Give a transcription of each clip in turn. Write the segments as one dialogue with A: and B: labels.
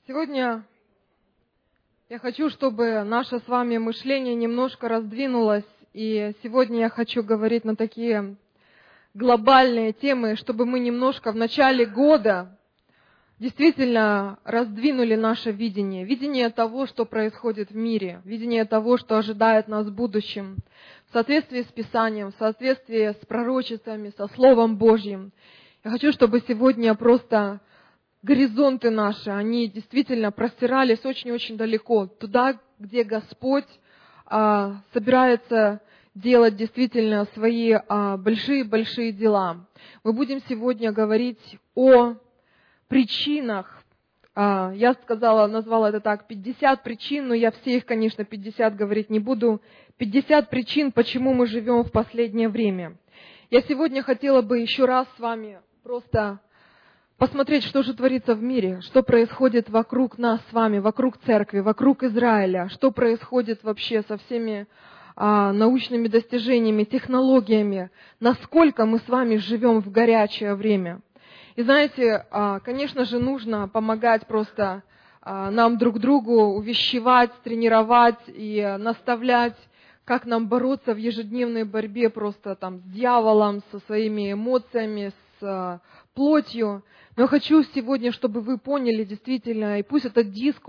A: Сегодня я хочу, чтобы наше с вами мышление немножко раздвинулось, и сегодня я хочу говорить на такие глобальные темы, чтобы мы немножко в начале года действительно раздвинули наше видение того, что происходит в мире, видение того, что ожидает нас в будущем, в соответствии с Писанием, в соответствии с пророчествами, со Словом Божьим. Я хочу, чтобы сегодня просто горизонты наши, они действительно простирались очень-очень далеко, туда, где Господь собирается делать действительно свои большие-большие дела. Мы будем сегодня говорить о причинах. Я назвала это так, 50 причин, но я все их, конечно, 50 говорить не буду. 50 причин, почему мы живем в последнее время. Я сегодня хотела бы еще раз с вами просто посмотреть, что же творится в мире, что происходит вокруг нас с вами, вокруг церкви, вокруг Израиля, что происходит вообще со всеми научными достижениями, технологиями, насколько мы с вами живем в горячее время. И знаете, конечно же, нужно помогать просто нам друг другу, увещевать, тренировать и наставлять, как нам бороться в ежедневной борьбе просто там с дьяволом, со своими эмоциями, с плотью. Но я хочу сегодня, чтобы вы поняли действительно, и пусть этот диск,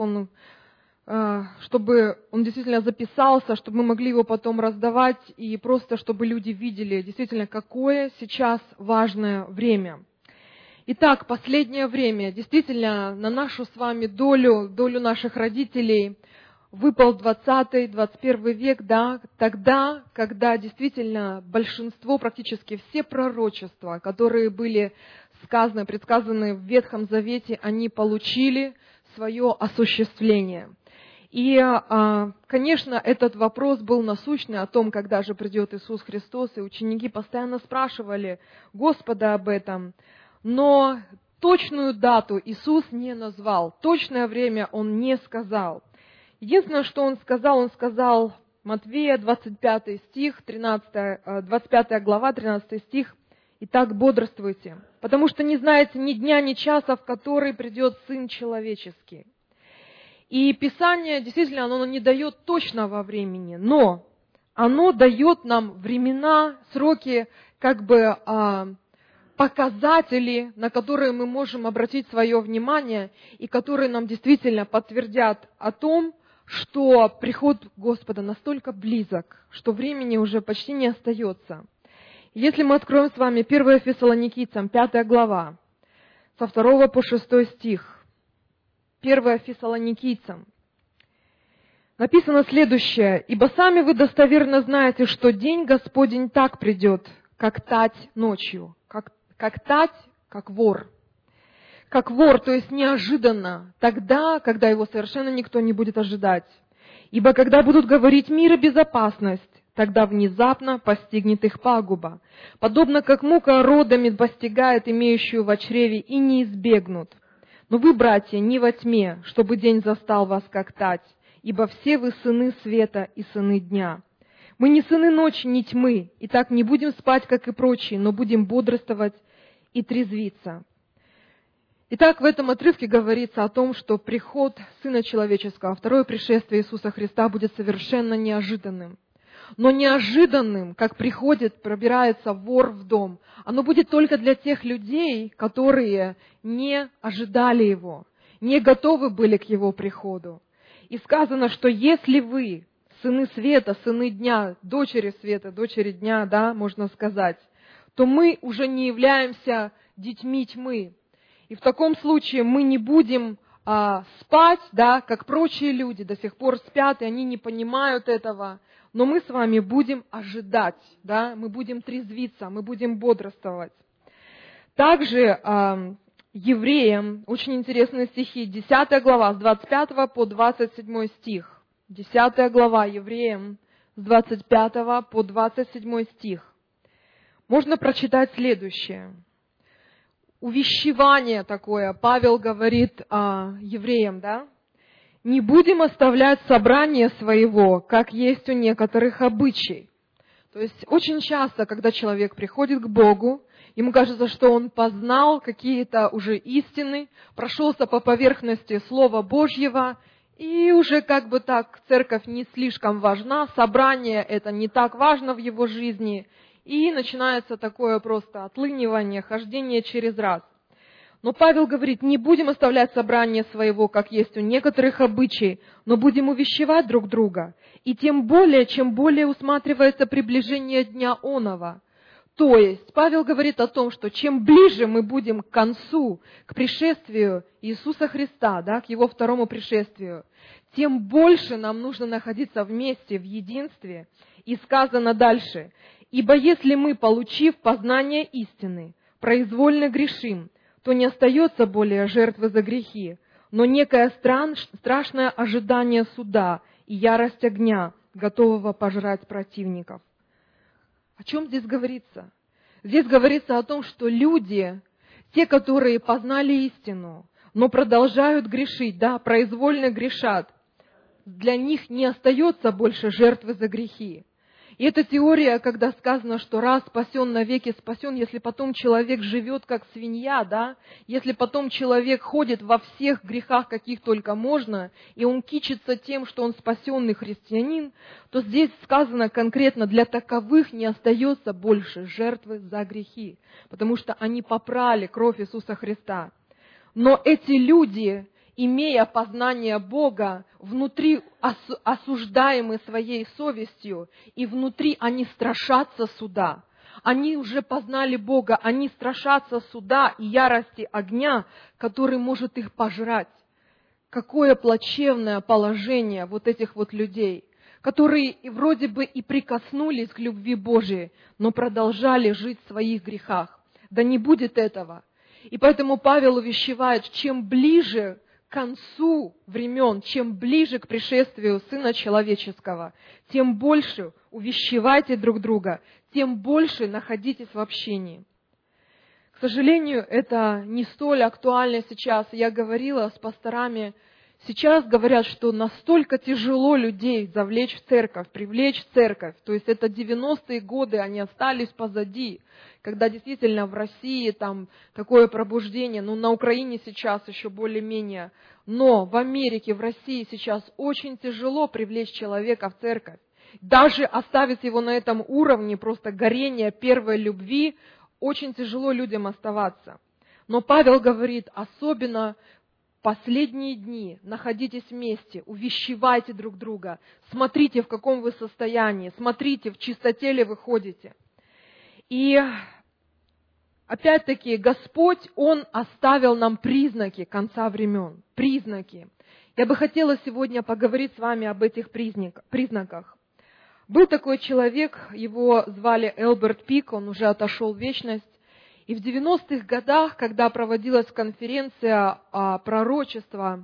A: чтобы он действительно записался, чтобы мы могли его потом раздавать, и просто чтобы люди видели действительно, какое сейчас важное время. Итак, последнее время, действительно, на нашу с вами долю наших родителей выпал 20-21 век, да, тогда, когда действительно большинство, практически все пророчества, которые были предсказаны в Ветхом Завете, они получили свое осуществление. И, конечно, этот вопрос был насущный о том, когда же придет Иисус Христос, и ученики постоянно спрашивали Господа об этом, но точную дату Иисус не назвал, точное время Он не сказал. Единственное, что Он сказал Матфея, 25 стих, 25 глава, 13 стих, «Итак, бодрствуйте, потому что не знаете ни дня, ни часа, в который придет Сын Человеческий». И Писание, действительно, оно не дает точного времени, но оно дает нам времена, сроки, показатели, на которые мы можем обратить свое внимание и которые нам действительно подтвердят о том, что приход Господа настолько близок, что времени уже почти не остается. Если мы откроем с вами 1 Фессалоникийцам, 5 глава, со 2 по 6 стих, 1 Фессалоникийцам, написано следующее: «Ибо сами вы достоверно знаете, что день Господень так придет, как тать ночью». Как тать, как вор. Как вор, то есть неожиданно, тогда, когда его совершенно никто не будет ожидать. «Ибо когда будут говорить мир и безопасность, тогда внезапно постигнет их пагуба, подобно как мука родами постигает имеющую во чреве, и не избегнут. Но вы, братья, не во тьме, чтобы день застал вас как тать, ибо все вы сыны света и сыны дня. Мы не сыны ночи, ни тьмы, и так не будем спать, как и прочие, но будем бодрствовать и трезвиться». Итак, в этом отрывке говорится о том, что приход Сына Человеческого, второе пришествие Иисуса Христа будет совершенно неожиданным. Но неожиданным, как пробирается вор в дом, оно будет только для тех людей, которые не ожидали Его, не готовы были к Его приходу. И сказано, что если вы, сыны света, сыны дня, дочери света, дочери дня, да, можно сказать, то мы уже не являемся детьми тьмы. И в таком случае мы не будем спать, да, как прочие люди до сих пор спят, и они не понимают этого, но мы с вами будем ожидать, да, мы будем трезвиться, мы будем бодрствовать. Также Евреям, очень интересные стихи, 10 глава, с 25 по 27 стих. 10 глава Евреям, с 25 по 27 стих. Можно прочитать следующее. Увещевание такое, Павел говорит евреям, да? «Не будем оставлять собрание своего, как есть у некоторых обычай». То есть очень часто, когда человек приходит к Богу, ему кажется, что он познал какие-то уже истины, прошелся по поверхности Слова Божьего, и уже как бы так церковь не слишком важна, собрание это не так важно в его жизни, и начинается такое просто отлынивание, хождение через раз. Но Павел говорит, не будем оставлять собрание своего, как есть у некоторых обычаев, но будем увещевать друг друга. И тем более, чем более усматривается приближение дня оного. То есть, Павел говорит о том, что чем ближе мы будем к концу, к пришествию Иисуса Христа, да, к Его второму пришествию, тем больше нам нужно находиться вместе, в единстве. И сказано дальше, «Ибо если мы, получив познание истины, произвольно грешим, то не остается более жертвы за грехи, но некое страшное ожидание суда и ярость огня, готового пожрать противников». О чем здесь говорится? Здесь говорится о том, что люди, те, которые познали истину, но продолжают грешить, да, произвольно грешат, для них не остается больше жертвы за грехи. И эта теория, когда сказано, что раз спасен, навеки спасен, если потом человек живет как свинья, да, если потом человек ходит во всех грехах, каких только можно, и он кичится тем, что он спасенный христианин, то здесь сказано конкретно, для таковых не остается больше жертвы за грехи, потому что они попрали кровь Иисуса Христа. Но эти люди, имея познание Бога, внутри осуждаемы своей совестью, и внутри они страшатся суда. Они уже познали Бога, они страшатся суда и ярости огня, который может их пожрать. Какое плачевное положение вот этих вот людей, которые вроде бы и прикоснулись к любви Божией, но продолжали жить в своих грехах. Да не будет этого. И поэтому Павел увещевает, чем ближе к концу времен, чем ближе к пришествию Сына Человеческого, тем больше увещевайте друг друга, тем больше находитесь в общении. К сожалению, это не столь актуально сейчас. Я говорила с пасторами, сейчас говорят, что настолько тяжело людей завлечь в церковь, привлечь в церковь. То есть это 90-е годы, они остались позади, когда действительно в России там такое пробуждение, на Украине сейчас еще более-менее, но в Америке, в России сейчас очень тяжело привлечь человека в церковь. Даже оставить его на этом уровне, просто горения первой любви, очень тяжело людям оставаться. Но Павел говорит, особенно последние дни находитесь вместе, увещевайте друг друга, смотрите, в каком вы состоянии, смотрите, в чистоте ли вы ходите. И опять-таки Господь, Он оставил нам признаки конца времен, признаки. Я бы хотела сегодня поговорить с вами об этих признаках. Был такой человек, его звали Элберт Пик, он уже отошел в вечность. И в 90-х годах, когда проводилась конференция пророчества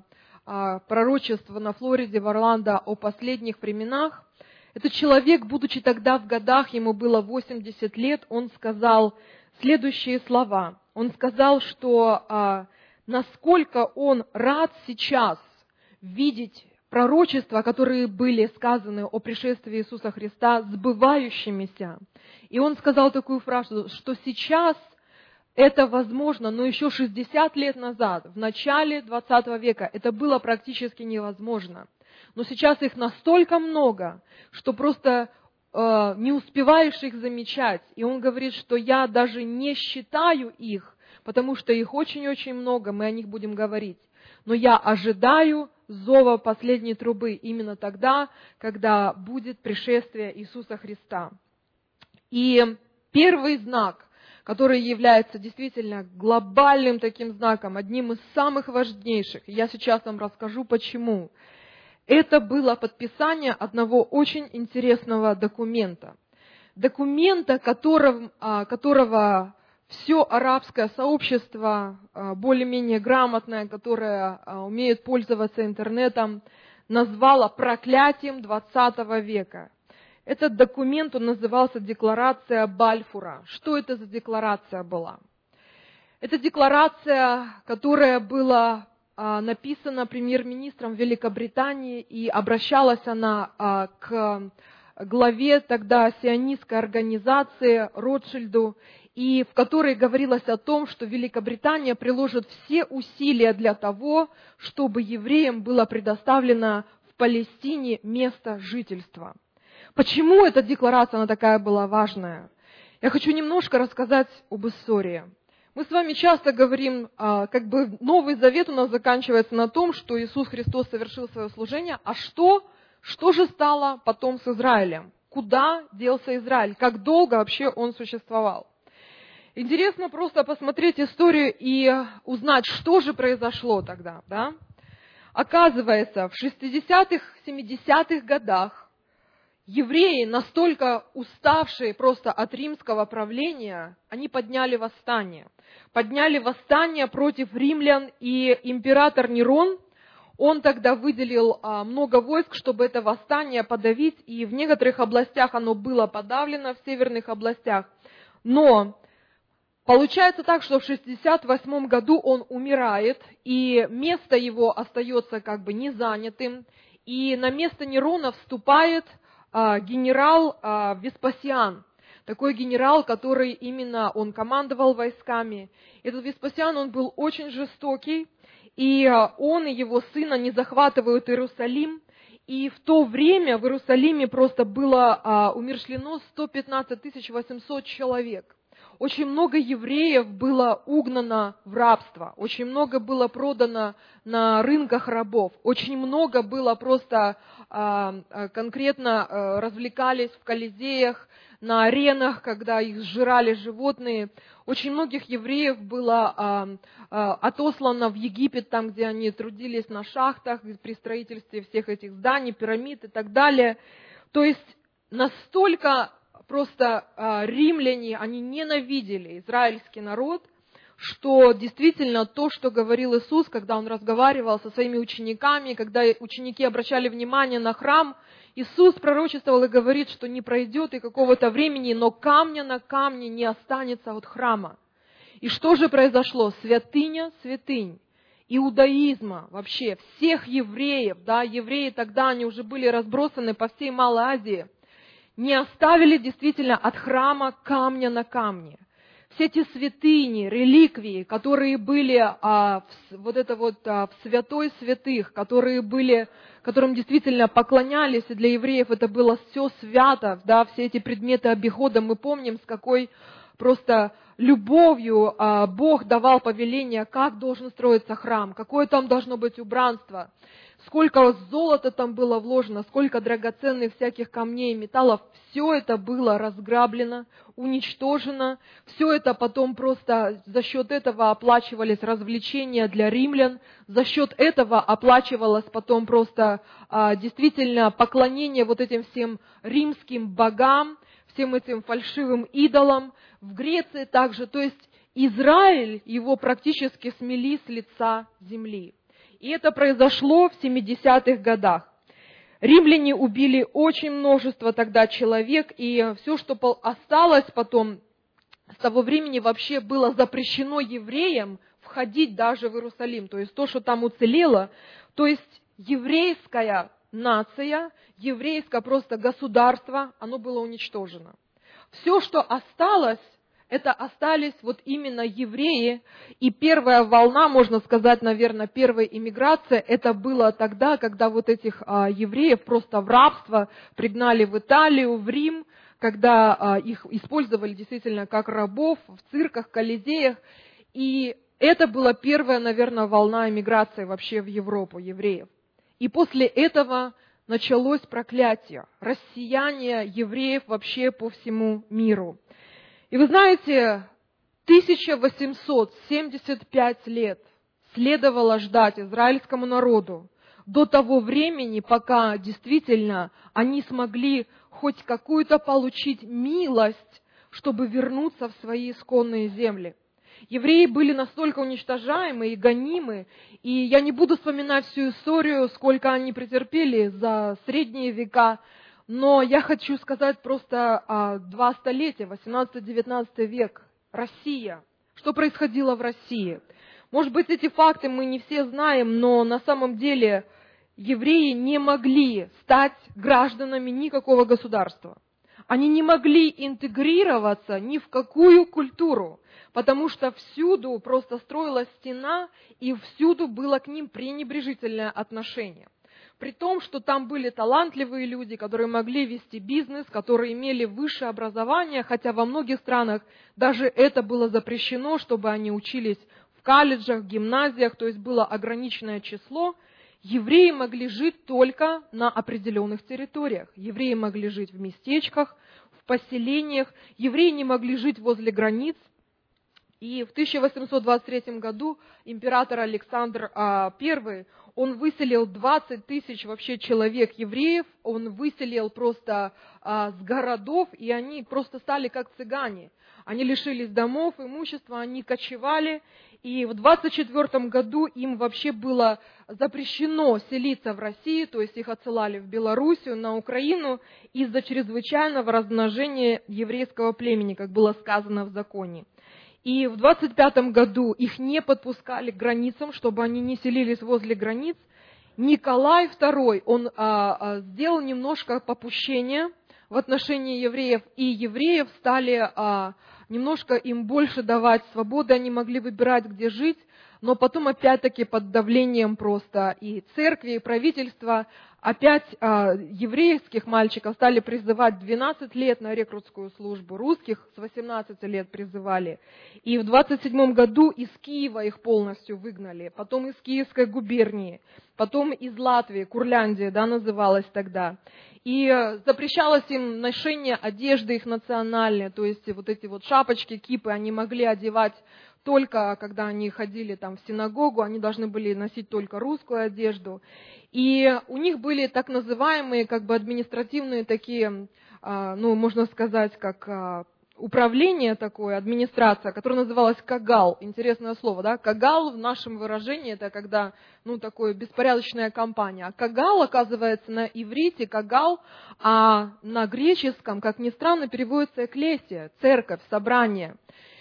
A: на Флориде, в Орландо о последних временах, этот человек, будучи тогда в годах, ему было 80 лет, он сказал следующие слова. Он сказал, что насколько он рад сейчас видеть пророчества, которые были сказаны о пришествии Иисуса Христа, сбывающимися. И он сказал такую фразу, что сейчас это возможно, но еще 60 лет назад, в начале 20 века, это было практически невозможно. Но сейчас их настолько много, что просто не успеваешь их замечать. И он говорит, что я даже не считаю их, потому что их очень-очень много, мы о них будем говорить. Но я ожидаю зова последней трубы именно тогда, когда будет пришествие Иисуса Христа. И первый знак, который является действительно глобальным таким знаком, одним из самых важнейших, я сейчас вам расскажу почему, это было подписание одного очень интересного документа. Документа, которого все арабское сообщество, более-менее грамотное, которое умеет пользоваться интернетом, назвало проклятием 20 века. Этот документ, он назывался «Декларация Бальфура». Что это за декларация была? Это декларация, которая была написана премьер-министром Великобритании, и обращалась она к главе тогда сионистской организации Ротшильду. и в которой говорилось о том, что Великобритания приложит все усилия для того, чтобы евреям было предоставлено в Палестине место жительства. Почему эта декларация, она такая была важная? Я хочу немножко рассказать об истории. Мы с вами часто говорим, Новый Завет у нас заканчивается на том, что Иисус Христос совершил свое служение, а что же стало потом с Израилем? Куда делся Израиль? Как долго вообще он существовал? Интересно просто посмотреть историю и узнать, что же произошло тогда. Да? Оказывается, в 60-х, 70-х годах евреи, настолько уставшие просто от римского правления, они подняли восстание. Подняли восстание против римлян, и император Нерон, он тогда выделил много войск, чтобы это восстание подавить, и в некоторых областях оно было подавлено, в северных областях. Но получается так, что в 68 году он умирает, и место его остается незанятым, и на место Нерона вступает генерал Веспасиан. Такой генерал, который именно он командовал войсками. Этот Веспасиан, он был очень жестокий, и он и его сын, они захватывают Иерусалим, и в то время в Иерусалиме просто было умерщвлено 115 800 человек. Очень много евреев было угнано в рабство, очень много было продано на рынках рабов, очень много было просто конкретно развлекались в колизеях, на аренах, когда их сжирали животные. Очень многих евреев было отослано в Египет, там, где они трудились на шахтах, при строительстве всех этих зданий, пирамид и так далее. То есть настолько просто римляне, они ненавидели израильский народ, что действительно то, что говорил Иисус, когда Он разговаривал со своими учениками, когда ученики обращали внимание на храм, Иисус пророчествовал и говорит, что не пройдет и какого-то времени, но камня на камне не останется от храма. И что же произошло? Святыня святынь иудаизма, вообще всех евреев, да, евреи тогда, они уже были разбросаны по всей Малой Азии, не оставили действительно от храма камня на камне. Все эти святыни, реликвии, которые были в святой святых, которым действительно поклонялись, и для евреев это было все свято, да, все эти предметы обихода, мы помним, с какой просто любовью Бог давал повеление, как должен строиться храм, какое там должно быть убранство, сколько золота там было вложено, сколько драгоценных всяких камней, металлов, все это было разграблено, уничтожено, все это потом просто за счет этого оплачивались развлечения для римлян, за счет этого оплачивалось потом просто действительно поклонение вот этим всем римским богам, всем этим фальшивым идолам, в Греции также, то есть Израиль, его практически смели с лица земли. И это произошло в 70-х годах. Римляне убили очень множество тогда человек, и все, что осталось потом, с того времени вообще было запрещено евреям входить даже в Иерусалим. То есть то, что там уцелело, то есть еврейская нация, еврейское просто государство, оно было уничтожено. Все, что осталось, это остались вот именно евреи, и первая волна, можно сказать, наверное, первая иммиграция, это было тогда, когда вот этих евреев просто в рабство пригнали в Италию, в Рим, когда их использовали действительно как рабов в цирках, колизеях, и это была первая, наверное, волна иммиграции вообще в Европу евреев. И после этого началось проклятие, рассеяние евреев вообще по всему миру. И вы знаете, 1875 лет следовало ждать израильскому народу до того времени, пока действительно они смогли хоть какую-то получить милость, чтобы вернуться в свои исконные земли. Евреи были настолько уничтожаемы и гонимы, и я не буду вспоминать всю историю, сколько они претерпели за средние века, но я хочу сказать просто 2 столетия, 18-19 век, Россия. Что происходило в России? Может быть, эти факты мы не все знаем, но на самом деле евреи не могли стать гражданами никакого государства. Они не могли интегрироваться ни в какую культуру, потому что всюду просто строилась стена, и всюду было к ним пренебрежительное отношение. При том, что там были талантливые люди, которые могли вести бизнес, которые имели высшее образование, хотя во многих странах даже это было запрещено, чтобы они учились в колледжах, гимназиях, то есть было ограниченное число. Евреи могли жить только на определенных территориях. Евреи могли жить в местечках, в поселениях. Евреи не могли жить возле границ. И в 1823 году император Александр I, он выселил 20 тысяч вообще человек евреев, он выселил просто с городов, и они просто стали как цыгане. Они лишились домов, имущества, они кочевали, и в 24 году им вообще было запрещено селиться в России, то есть их отсылали в Белоруссию, на Украину из-за чрезвычайного размножения еврейского племени, как было сказано в законе. И в 25 году их не подпускали к границам, чтобы они не селились возле границ. Николай II, он сделал немножко попущения в отношении евреев, и евреев стали немножко им больше давать свободы, они могли выбирать, где жить, но потом опять-таки под давлением просто и церкви, и правительства опять еврейских мальчиков стали призывать 12 лет на рекрутскую службу, русских с 18 лет призывали. И в 27 году из Киева их полностью выгнали, потом из Киевской губернии, потом из Латвии, Курляндия, называлась тогда. И запрещалось им ношение одежды их национальной, то есть вот эти вот шапочки, кипы они могли одевать только когда они ходили там в синагогу, они должны были носить только русскую одежду. И у них были так называемые как бы административные такие, можно сказать, как управление такое, администрация, которая называлась кагал. Интересное слово, да? Кагал в нашем выражении это когда, такое беспорядочная компания. А кагал, оказывается, на иврите кагал, а на греческом, как ни странно, переводится экклесия, церковь, собрание.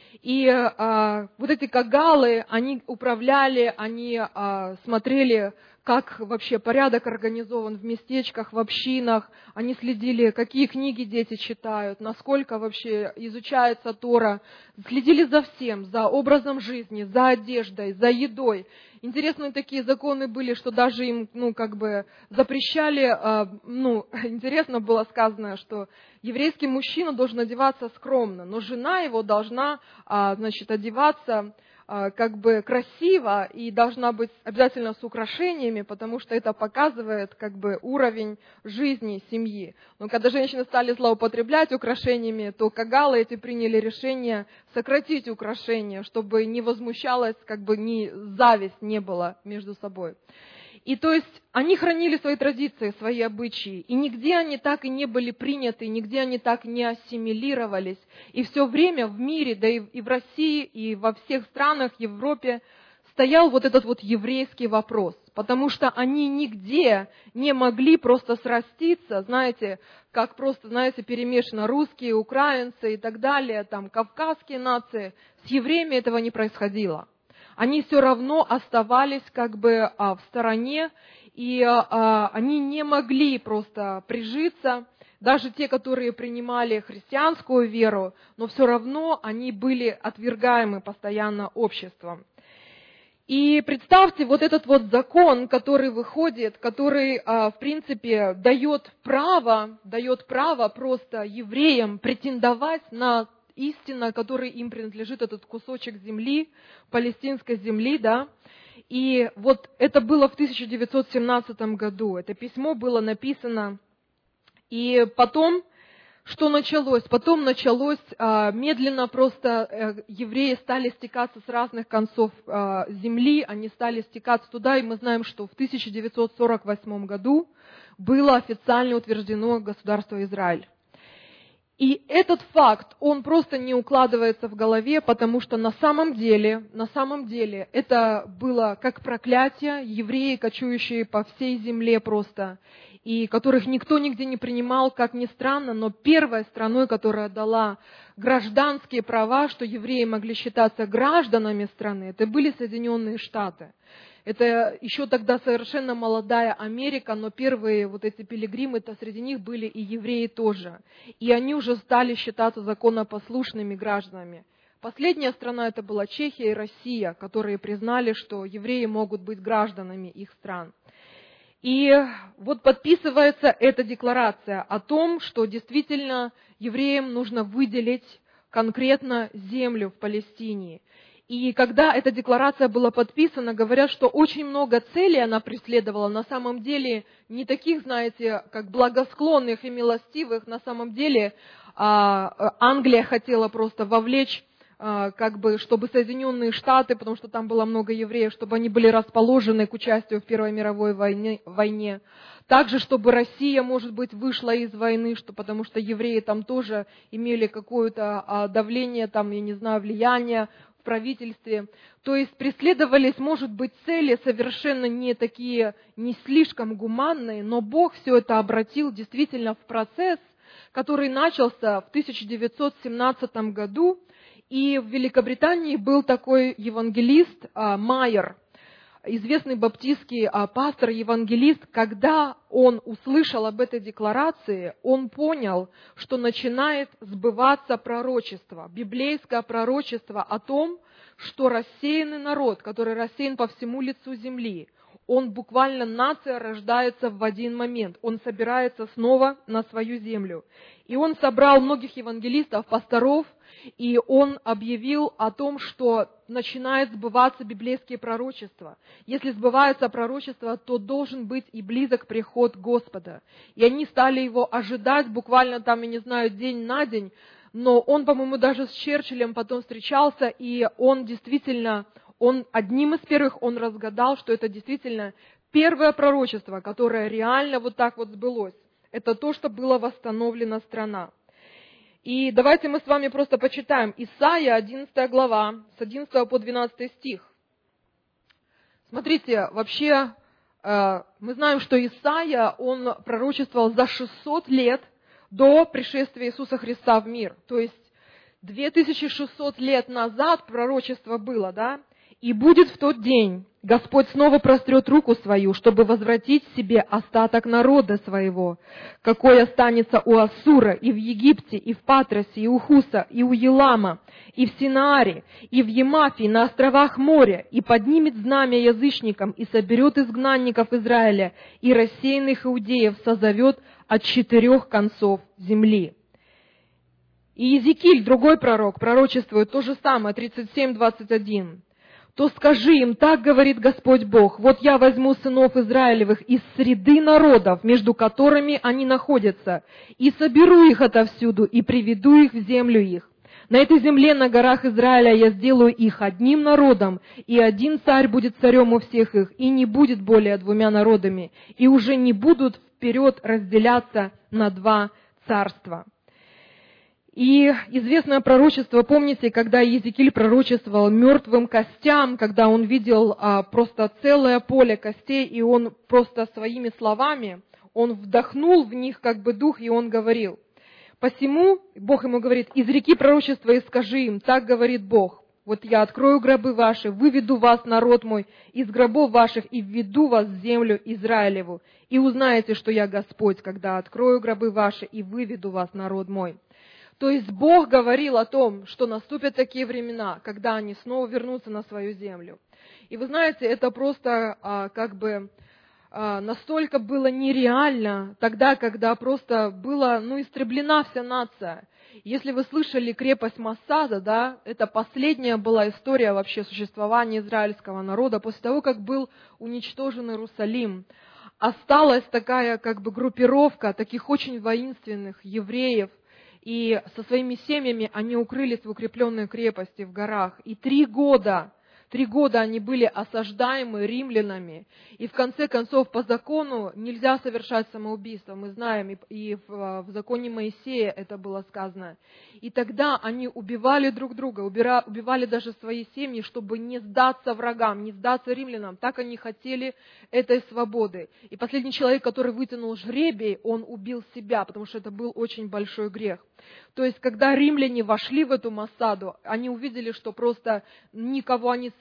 A: И вот эти кагалы, они управляли, они смотрели, как вообще порядок организован в местечках, в общинах, они следили, какие книги дети читают, насколько вообще изучается Тора, следили за всем, за образом жизни, за одеждой, за едой. Интересные такие законы были, что даже им, запрещали, интересно было сказано, что еврейский мужчина должен одеваться скромно, но жена его должна, одеваться красиво и должна быть обязательно с украшениями, потому что это показывает уровень жизни семьи. Но когда женщины стали злоупотреблять украшениями, то кагалы эти приняли решение сократить украшения, чтобы не возмущалась, ни зависть не было между собой. И то есть они хранили свои традиции, свои обычаи, и нигде они так и не были приняты, нигде они так не ассимилировались. И все время в мире, да и в России, и во всех странах Европе стоял вот этот вот еврейский вопрос, потому что они нигде не могли просто сраститься, перемешано русские, украинцы и так далее, там кавказские нации. С евреями этого не происходило. Они все равно оставались в стороне, и они не могли просто прижиться, даже те, которые принимали христианскую веру, но все равно они были отвергаемы постоянно обществом. И представьте, вот этот вот закон, который выходит, который, в принципе, дает право просто евреям претендовать на истина, которой им принадлежит этот кусочек земли, палестинской земли, да. И вот это было в 1917 году. Это письмо было написано. И потом, что началось? Потом началось медленно просто евреи стали стекаться с разных концов земли, они стали стекаться туда, и мы знаем, что в 1948 году было официально утверждено государство Израиль. И этот факт, он просто не укладывается в голове, потому что на самом деле это было как проклятие, евреи, кочующие по всей земле просто, и которых никто нигде не принимал, как ни странно, но первой страной, которая дала гражданские права, что евреи могли считаться гражданами страны, это были Соединенные Штаты. Это еще тогда совершенно молодая Америка, но первые вот эти пилигримы-то среди них были и евреи тоже. И они уже стали считаться законопослушными гражданами. Последняя страна это была Чехия и Россия, которые признали, что евреи могут быть гражданами их стран. И вот подписывается эта декларация о том, что действительно евреям нужно выделить конкретно землю в Палестине. И когда эта декларация была подписана, говорят, что очень много целей она преследовала, на самом деле не таких, знаете, как благосклонных и милостивых, на самом деле Англия хотела просто вовлечь чтобы Соединенные Штаты, потому что там было много евреев, чтобы они были расположены к участию в Первой мировой войне. Также, чтобы Россия, может быть, вышла из войны, потому что евреи там тоже имели какое-то давление, влияние в правительстве. То есть преследовались, может быть, цели совершенно не слишком гуманные, но Бог все это обратил действительно в процесс, который начался в 1917 году. И в Великобритании был такой евангелист Майер, известный баптистский пастор-евангелист. Когда он услышал об этой декларации, он понял, что начинает сбываться пророчество, библейское пророчество о том, что рассеянный народ, который рассеян по всему лицу земли, он буквально, нация рождается в один момент, он собирается снова на свою землю. И он собрал многих евангелистов, пасторов, и он объявил о том, что начинает сбываться библейские пророчества. Если сбывается пророчество, то должен быть и близок приход Господа. И они стали его ожидать буквально день на день, но он, по-моему, даже с Черчиллем потом встречался, и он действительно, одним из первых он разгадал, что это действительно первое пророчество, которое реально вот так вот сбылось. Это то, что была восстановлена страна. И давайте мы с вами просто почитаем Исайя, 11 глава, с 11 по 12 стих. Смотрите, вообще мы знаем, что Исайя, он пророчествовал за 600 лет до пришествия Иисуса Христа в мир. То есть 2600 лет назад пророчество было, да? «И будет в тот день, Господь снова прострет руку свою, чтобы возвратить себе остаток народа своего, какой останется у Ассура, и в Египте, и в Патросе, и у Хуса, и у Елама, и в Синааре, и в Емафе, на островах моря, и поднимет знамя язычникам, и соберет изгнанников Израиля, и рассеянных иудеев созовет от 4 концов земли». И Иезекииль, другой пророк, пророчествует то же самое, 37:21. «То скажи им, так говорит Господь Бог, вот я возьму сынов Израилевых из среды народов, между которыми они находятся, и соберу их отовсюду, и приведу их в землю их. На этой земле, на горах Израиля, я сделаю их одним народом, и один царь будет царем у всех их, и не будет более 2 народами, и уже не будут вперед разделяться на 2 царства». И известное пророчество, помните, когда Иезекииль пророчествовал мертвым костям, когда он видел просто целое поле костей, и он просто своими словами, он вдохнул в них дух, и он говорил: «Посему, Бог ему говорит, изреки пророчество и скажи им, так говорит Бог, вот я открою гробы ваши, выведу вас, народ мой, из гробов ваших, и введу вас в землю Израилеву, и узнаете, что я Господь, когда открою гробы ваши, и выведу вас, народ мой». То есть Бог говорил о том, что наступят такие времена, когда они снова вернутся на свою землю. И вы знаете, это просто настолько было нереально тогда, когда просто была истреблена вся нация. Если вы слышали крепость Массада, да, это последняя была история вообще существования израильского народа после того, как был уничтожен Иерусалим. Осталась такая группировка таких очень воинственных евреев, и со своими семьями они укрылись в укрепленной крепости в горах. И 3 года они были осаждаемы римлянами. И в конце концов, по закону нельзя совершать самоубийство. Мы знаем, и в законе Моисея это было сказано. И тогда они убивали друг друга, убивали даже свои семьи, чтобы не сдаться врагам, не сдаться римлянам. Так они хотели этой свободы. И последний человек, который вытянул жребий, он убил себя, потому что это был очень большой грех. То есть, когда римляне вошли в эту Массаду, они увидели, что просто никого они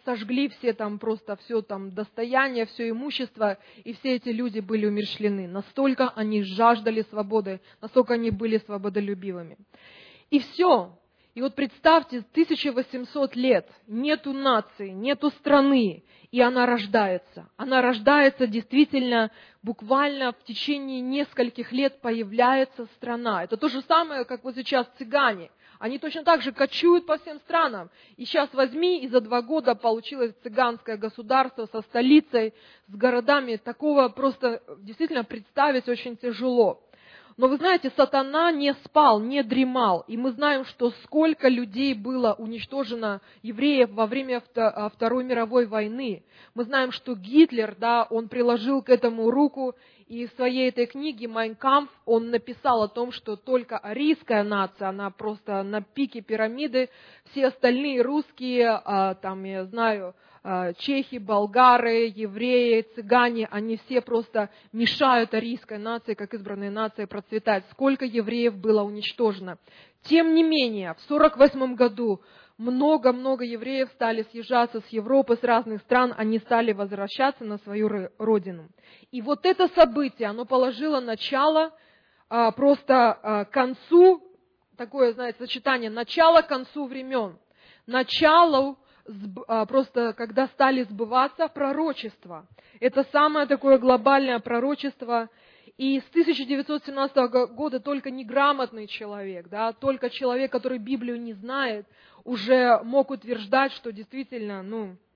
A: сожгли все там просто все там достояние, все имущество, и все эти люди были умерщвлены. Настолько они жаждали свободы, настолько они были свободолюбивыми. И все. И вот представьте, 1800 лет, нету нации, нету страны, и она рождается. Она рождается действительно, буквально в течение нескольких лет появляется страна. Это то же самое, как вот сейчас цыгане. Они точно так же кочуют по всем странам. И сейчас возьми, и за 2 года получилось цыганское государство со столицей, с городами. Такого просто действительно представить очень тяжело. Но вы знаете, сатана не спал, не дремал. И мы знаем, что сколько людей было уничтожено, евреев, во время Второй мировой войны. Мы знаем, что Гитлер, да, он приложил к этому руку, и в своей этой книге «Майн кампф» он написал о том, что только арийская нация, она просто на пике пирамиды, все остальные русские, там, я знаю, чехи, болгары, евреи, цыгане, они все просто мешают арийской нации, как избранной нации, процветать. Сколько евреев было уничтожено. Тем не менее, в 1948 году много-много евреев стали съезжаться с Европы, с разных стран, они стали возвращаться на свою родину. И вот это событие, оно положило начало просто концу, такое, знаете, сочетание, начало концу времен, начало просто когда стали сбываться пророчества. Это самое такое глобальное пророчество. И с 1917 года только неграмотный человек, да, только человек, который Библию не знает, уже мог утверждать, что действительно,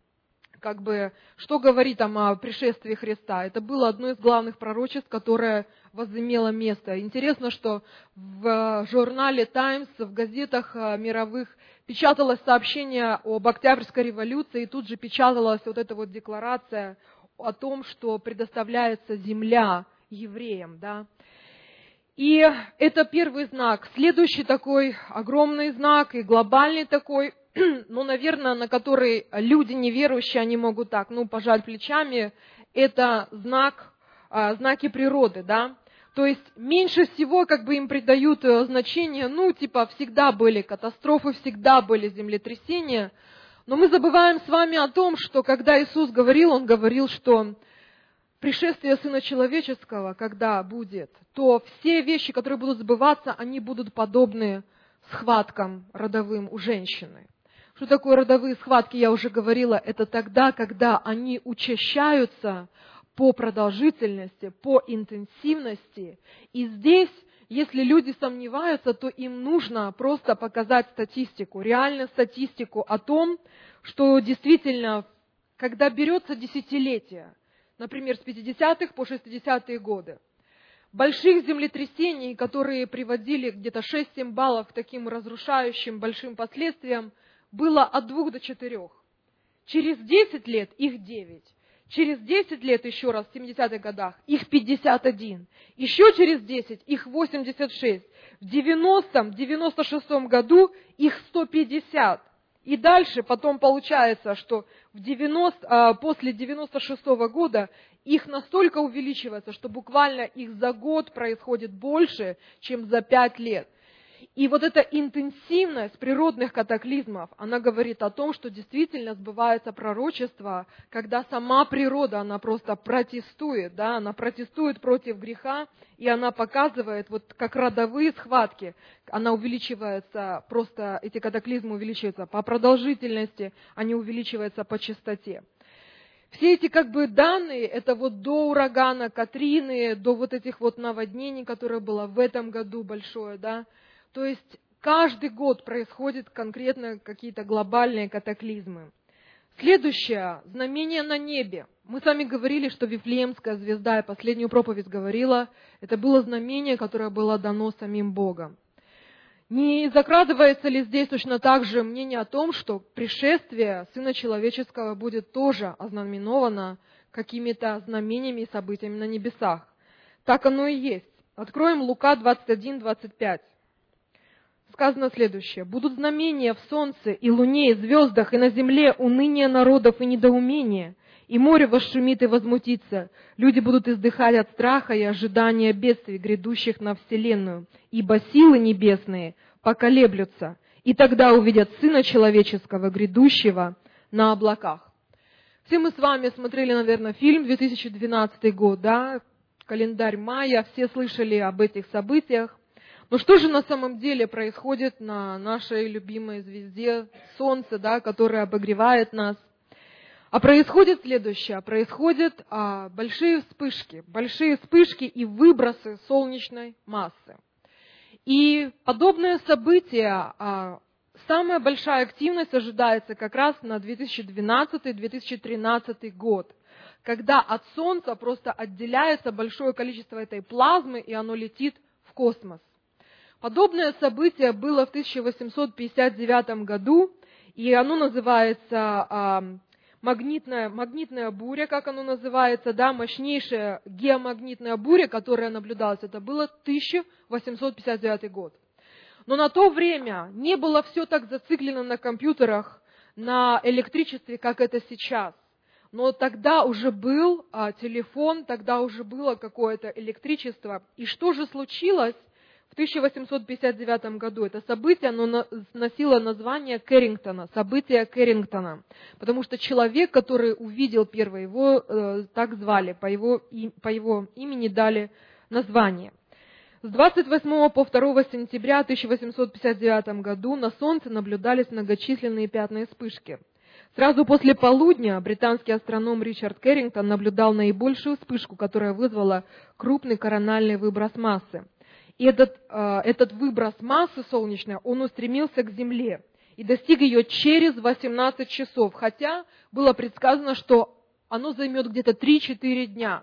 A: что говорит там о пришествии Христа. Это было одно из главных пророчеств, которое возымело место. Интересно, что в журнале «Таймс», в газетах мировых печаталось сообщение об Октябрьской революции, и тут же печаталась вот эта вот декларация о том, что предоставляется земля евреям, да. И это первый знак. Следующий такой огромный знак и глобальный такой, наверное, на который люди неверующие, они могут так, пожать плечами, это знаки природы, да. То есть меньше всего им придают значение, всегда были катастрофы, всегда были землетрясения. Но мы забываем с вами о том, что когда Иисус говорил, Он говорил, что пришествие Сына Человеческого, когда будет, то все вещи, которые будут сбываться, они будут подобны схваткам родовым у женщины. Что такое родовые схватки, я уже говорила, это тогда, когда они учащаются по продолжительности, по интенсивности. И здесь, если люди сомневаются, то им нужно просто показать статистику, реальную статистику о том, что действительно, когда берется десятилетие, например, с 50-х по 60-е годы, больших землетрясений, которые приводили где-то 6-7 баллов к таким разрушающим большим последствиям, было от 2 до 4. Через 10 лет их 9. Через 10 лет, еще раз, в 70-х годах, их 51. Еще через 10 их 86. В 90-м, 96-м году их 150. И дальше потом получается, что после 96-го года их настолько увеличивается, что буквально их за год происходит больше, чем за 5 лет. И вот эта интенсивность природных катаклизмов, она говорит о том, что действительно сбывается пророчество, когда сама природа, она просто протестует, да, она протестует против греха, и она показывает, вот как родовые схватки, она увеличивается, просто эти катаклизмы увеличиваются по продолжительности, они увеличиваются по частоте. Все эти данные, это вот до урагана Катрины, до вот этих вот наводнений, которое было в этом году большое, да. То есть каждый год происходят конкретно какие-то глобальные катаклизмы. Следующее, знамение на небе. Мы с вами говорили, что Вифлеемская звезда, я последнюю проповедь говорила, это было знамение, которое было дано самим Богом. Не закрадывается ли здесь точно так же мнение о том, что пришествие Сына Человеческого будет тоже ознаменовано какими-то знамениями и событиями на небесах? Так оно и есть. Откроем Лука 21-25. Сказано следующее. «Будут знамения в солнце и луне и звездах, и на земле уныние народов и недоумение, и море восшумит и возмутится. Люди будут издыхать от страха и ожидания бедствий, грядущих на вселенную, ибо силы небесные поколеблются, и тогда увидят Сына Человеческого, грядущего на облаках. Все мы с вами смотрели, наверное, фильм 2012 год, да, календарь майя, все слышали об этих событиях. Но что же на самом деле происходит на нашей любимой звезде Солнце, да, которое обогревает нас? А происходит следующее, происходят большие вспышки и выбросы солнечной массы. И подобное событие, самая большая активность ожидается как раз на 2012-2013 год, когда от Солнца просто отделяется большое количество этой плазмы, и оно летит в космос. Подобное событие было в 1859 году, и оно называется магнитная буря, как оно называется, да, мощнейшая геомагнитная буря, которая наблюдалась, это было 1859 год. Но на то время не было все так зациклено на компьютерах, на электричестве, как это сейчас. Но тогда уже был телефон, тогда уже было какое-то электричество. И что же случилось в 1859 году? Это событие, оно носило название Кэррингтона, событие Кэррингтона. Потому что человек, который увидел первое, его так звали, по его имени дали название. С 28 по 2 сентября 1859 году на Солнце наблюдались многочисленные пятна и вспышки. Сразу после полудня британский астроном Ричард Кэррингтон наблюдал наибольшую вспышку, которая вызвала крупный корональный выброс массы. И этот выброс массы солнечной, он устремился к Земле и достиг ее через 18 часов, хотя было предсказано, что оно займет где-то 3-4 дня.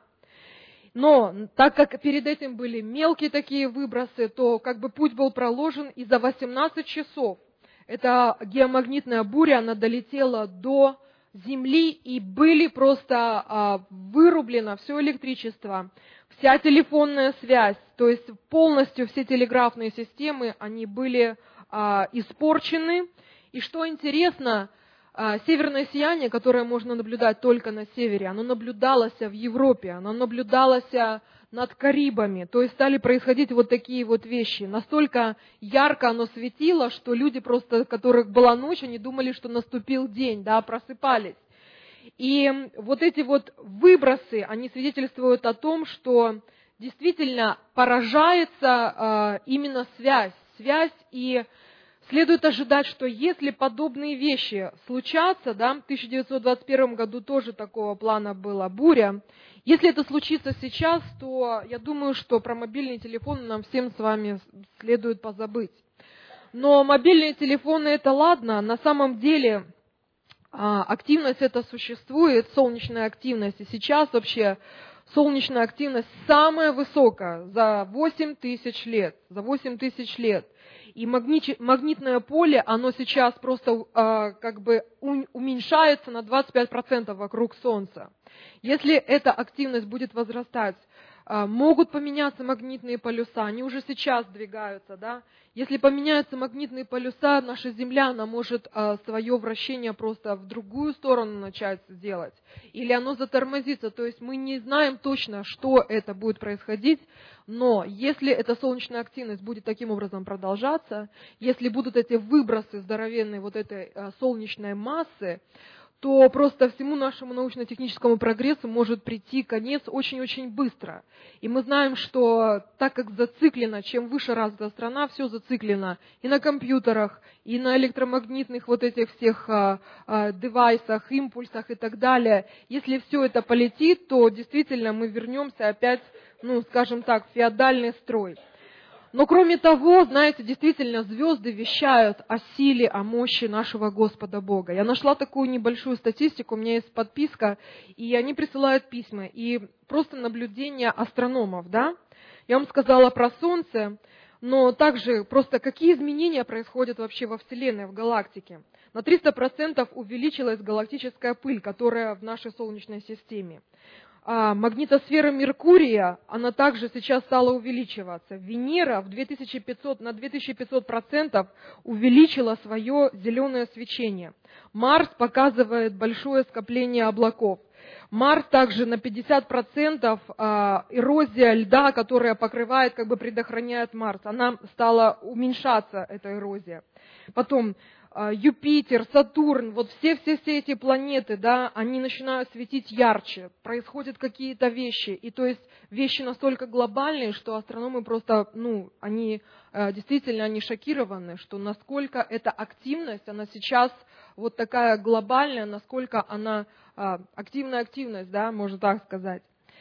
A: Но так как перед этим были мелкие такие выбросы, то как бы путь был проложен, и за 18 часов эта геомагнитная буря, она долетела до Земли, и были просто вырублено все электричество, вся телефонная связь, то есть полностью все телеграфные системы, они были испорчены. И что интересно, северное сияние, которое можно наблюдать только на севере, оно наблюдалось в Европе, оно наблюдалось над Карибами. То есть стали происходить вот такие вот вещи. Настолько ярко оно светило, что люди просто, у которых была ночь, они думали, что наступил день, да, просыпались. И вот эти вот выбросы, они свидетельствуют о том, что действительно поражается именно связь, и следует ожидать, что если подобные вещи случатся, да, в 1921 году тоже такого плана была буря, если это случится сейчас, то я думаю, что про мобильные телефоны нам всем с вами следует позабыть. Но мобильные телефоны это ладно, на самом деле активность это существует, солнечная активность, и сейчас вообще солнечная активность самая высокая за 8 тысяч лет. И магнитное поле, оно сейчас просто как бы уменьшается на 25% вокруг Солнца. Если эта активность будет возрастать, могут поменяться магнитные полюса, они уже сейчас двигаются, да. Если поменяются магнитные полюса, наша Земля, она может свое вращение просто в другую сторону начать делать, или оно затормозится, то есть мы не знаем точно, что это будет происходить, но если эта солнечная активность будет таким образом продолжаться, если будут эти выбросы здоровенные вот этой солнечной массы, то просто всему нашему научно-техническому прогрессу может прийти конец очень-очень быстро. И мы знаем, что так как зациклено, чем выше развита страна, все зациклено и на компьютерах, и на электромагнитных вот этих всех девайсах, импульсах и так далее. Если все это полетит, то действительно мы вернемся опять, скажем так, в феодальный строй. Но кроме того, знаете, действительно звезды вещают о силе, о мощи нашего Господа Бога. Я нашла такую небольшую статистику, у меня есть подписка, и они присылают письма, и просто наблюдения астрономов, да. Я вам сказала про Солнце, но также просто какие изменения происходят вообще во Вселенной, в галактике. На 300% увеличилась галактическая пыль, которая в нашей Солнечной системе. Магнитосфера Меркурия, она также сейчас стала увеличиваться. Венера на 2500% увеличила свое зеленое свечение. Марс показывает большое скопление облаков. Марс также на 50% эрозия льда, которая покрывает, как бы предохраняет Марс, она стала уменьшаться, эта эрозия. Потом Юпитер, Сатурн, вот все эти планеты, да, они начинают светить ярче, происходят какие-то вещи, и то есть вещи настолько глобальные, что астрономы просто, они действительно, они шокированы, что насколько эта активность, она сейчас вот такая глобальная, насколько она активная активность, да, можно так сказать.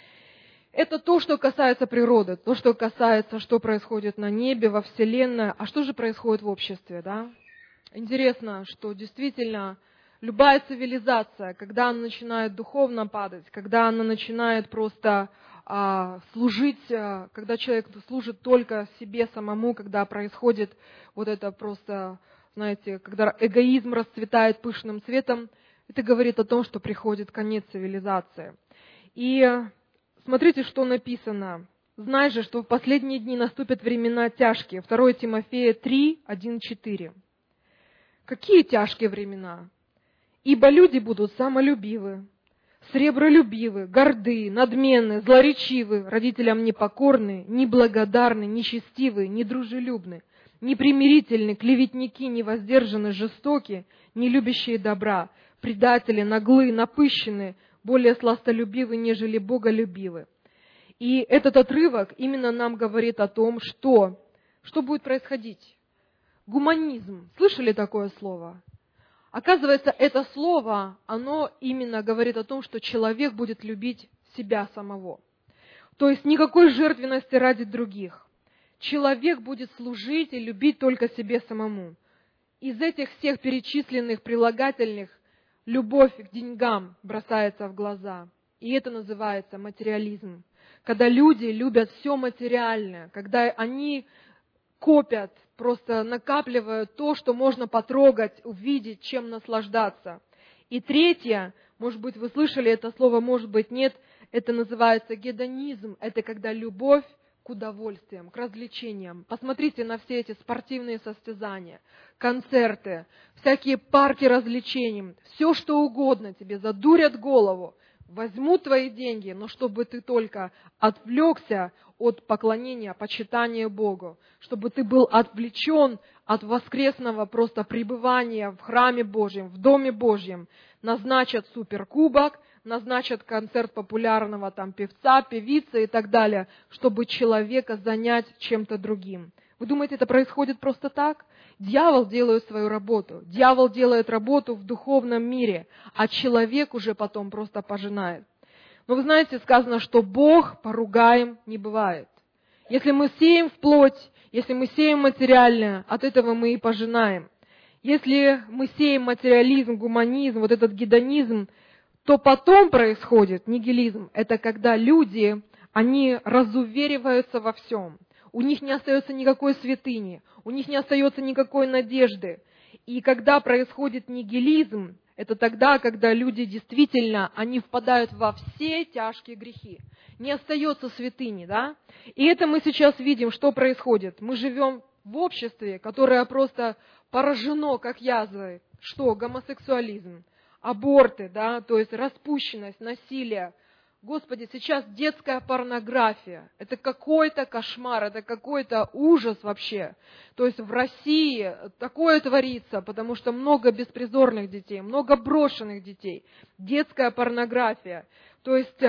A: Это то, что касается природы, то, что касается, что происходит на небе, во Вселенной, а что же происходит в обществе, да? Интересно, что действительно любая цивилизация, когда она начинает духовно падать, когда она начинает просто служить, когда человек служит только себе самому, когда происходит вот это просто, знаете, когда эгоизм расцветает пышным цветом, это говорит о том, что приходит конец цивилизации. И смотрите, что написано. «Знай же, что в последние дни наступят времена тяжкие». 2 Тимофея 3, 1-4. Какие тяжкие времена? «Ибо люди будут самолюбивы, сребролюбивы, горды, надменны, злоречивы, родителям непокорны, неблагодарны, нечестивы, недружелюбны, непримирительны, клеветники, невоздержаны, жестоки, не любящие добра, предатели, наглы, напыщенны, более сластолюбивы, нежели боголюбивы». И этот отрывок именно нам говорит о том, что будет происходить. Гуманизм. Слышали такое слово? Оказывается, это слово, оно именно говорит о том, что человек будет любить себя самого. То есть никакой жертвенности ради других. Человек будет служить и любить только себе самому. Из этих всех перечисленных прилагательных любовь к деньгам бросается в глаза. И это называется материализм. Когда люди любят все материальное, когда они копят, просто накапливают то, что можно потрогать, увидеть, чем наслаждаться. И третье, может быть, вы слышали это слово, может быть, нет, это называется гедонизм. Это когда любовь к удовольствиям, к развлечениям. Посмотрите на все эти спортивные состязания, концерты, всякие парки развлечений, все что угодно тебе задурят голову, возьмут твои деньги, но чтобы ты только отвлекся от поклонения, почитания Богу, чтобы ты был отвлечен от воскресного просто пребывания в храме Божьем, в Доме Божьем. Назначат суперкубок, назначат концерт популярного там певца, певицы и так далее, чтобы человека занять чем-то другим. Вы думаете, это происходит просто так? Дьявол делает свою работу. Дьявол делает работу в духовном мире, а человек уже потом просто пожинает. Но вы знаете, сказано, что Бог поругаем не бывает. Если мы сеем в плоть, если мы сеем материальное, от этого мы и пожинаем. Если мы сеем материализм, гуманизм, вот этот гедонизм, то потом происходит нигилизм. Это когда люди, они разувериваются во всем. У них не остается никакой святыни, у них не остается никакой надежды. И когда происходит нигилизм, это тогда, когда люди действительно, они впадают во все тяжкие грехи. Не остается святыни, да? И это мы сейчас видим, что происходит. Мы живем в обществе, которое просто поражено, как язвой. Что? Гомосексуализм, аборты, да? То есть распущенность, насилие. Господи, сейчас детская порнография. Это какой-то кошмар, это какой-то ужас вообще. То есть в России такое творится, потому что много беспризорных детей, много брошенных детей. Детская порнография, то есть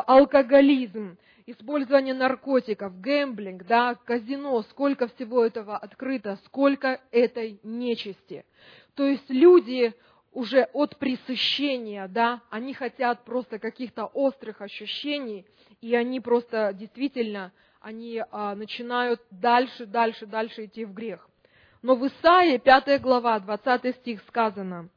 A: алкоголизм, использование наркотиков, гэмблинг, да, казино, сколько всего этого открыто, сколько этой нечисти. То есть люди уже от пресыщения, да, они хотят просто каких-то острых ощущений, и они просто действительно, они начинают дальше идти в грех. Но в Исаии, 5 глава, 20 стих сказано,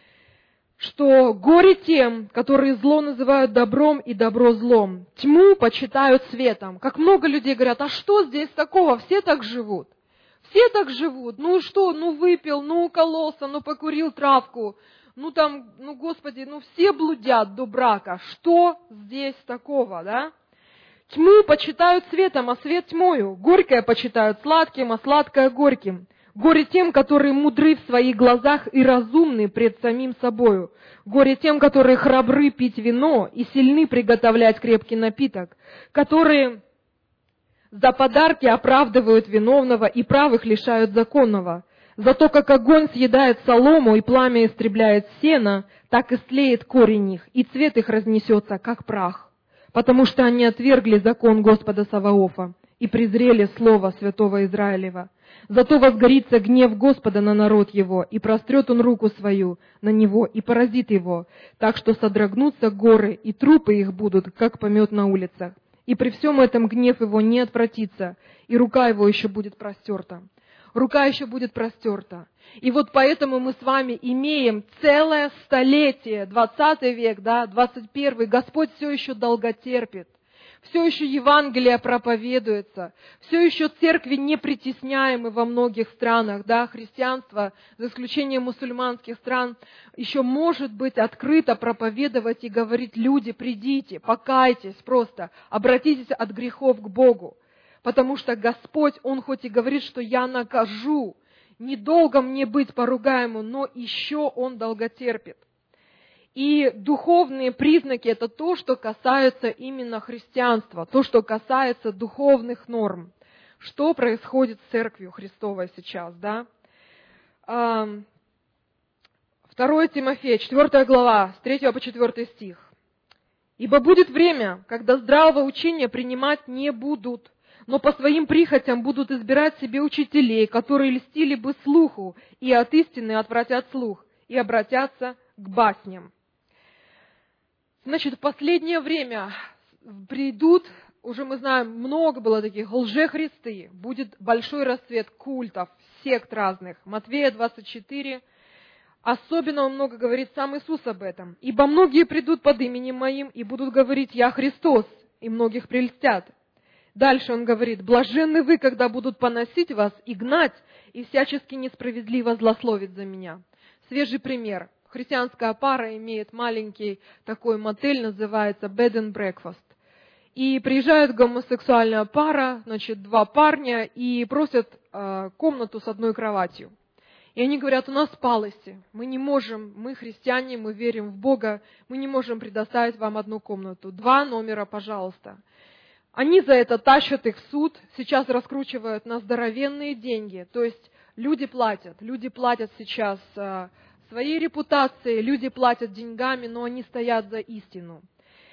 A: что горе тем, которые зло называют добром и добро злом, тьму почитают светом. Как много людей говорят, а что здесь такого, все так живут. Все так живут, ну что, ну выпил, ну укололся, ну покурил травку, Господи, все блудят до брака, что здесь такого, да? Тьму почитают светом, а свет тьмою, горькое почитают сладким, а сладкое горьким. Горе тем, которые мудры в своих глазах и разумны пред самим собою. Горе тем, которые храбры пить вино и сильны приготовлять крепкий напиток, которые за подарки оправдывают виновного и правых лишают законного, Зато как огонь съедает солому и пламя истребляет сено, так и стлеет корень их, и цвет их разнесется, как прах. Потому что они отвергли закон Господа Саваофа и презрели слово святого Израилева. Зато возгорится гнев Господа на народ его, и прострет он руку свою на него, и поразит его, так что содрогнутся горы, и трупы их будут, как помет на улицах. И при всем этом гнев его не отвратится, и рука его еще будет простерта. Рука еще будет простерта. И вот поэтому мы с вами имеем целое столетие, 20 век, 21, Господь все еще долготерпит. Все еще Евангелие проповедуется, все еще церкви не притесняемы во многих странах, христианство, за исключением мусульманских стран, еще может быть открыто проповедовать и говорить: люди, придите, покайтесь просто, обратитесь от грехов к Богу. Потому что Господь, Он хоть и говорит, что я накажу, недолго мне быть поругаемым, но еще Он долготерпит. И духовные признаки – это то, что касается именно христианства, то, что касается духовных норм. Что происходит с Церковью Христовой сейчас, 2 Тимофея, 4 глава, с 3 по 4 стих. «Ибо будет время, когда здравого учения принимать не будут, но по своим прихотям будут избирать себе учителей, которые льстили бы слуху, и от истины отвратят слух, и обратятся к басням». Значит, в последнее время придут, уже мы знаем, много было таких лжехристы, будет большой расцвет культов, сект разных. Матвея 24, особенно он много говорит сам Иисус об этом. «Ибо многие придут под именем Моим и будут говорить: Я Христос, и многих прельстят». Дальше он говорит: «Блаженны вы, когда будут поносить вас и гнать, и всячески несправедливо злословить за Меня». Свежий пример. Христианская пара имеет маленький такой мотель, называется Bed and Breakfast. И приезжает гомосексуальная пара, значит, 2 парня, и просят комнату с одной кроватью. И они говорят: у нас policy, мы не можем, мы христиане, мы верим в Бога, мы не можем предоставить вам одну комнату. 2 номера, пожалуйста. Они за это тащат их в суд, сейчас раскручивают на здоровенные деньги. То есть люди платят сейчас своей репутацией, люди платят деньгами, но они стоят за истину.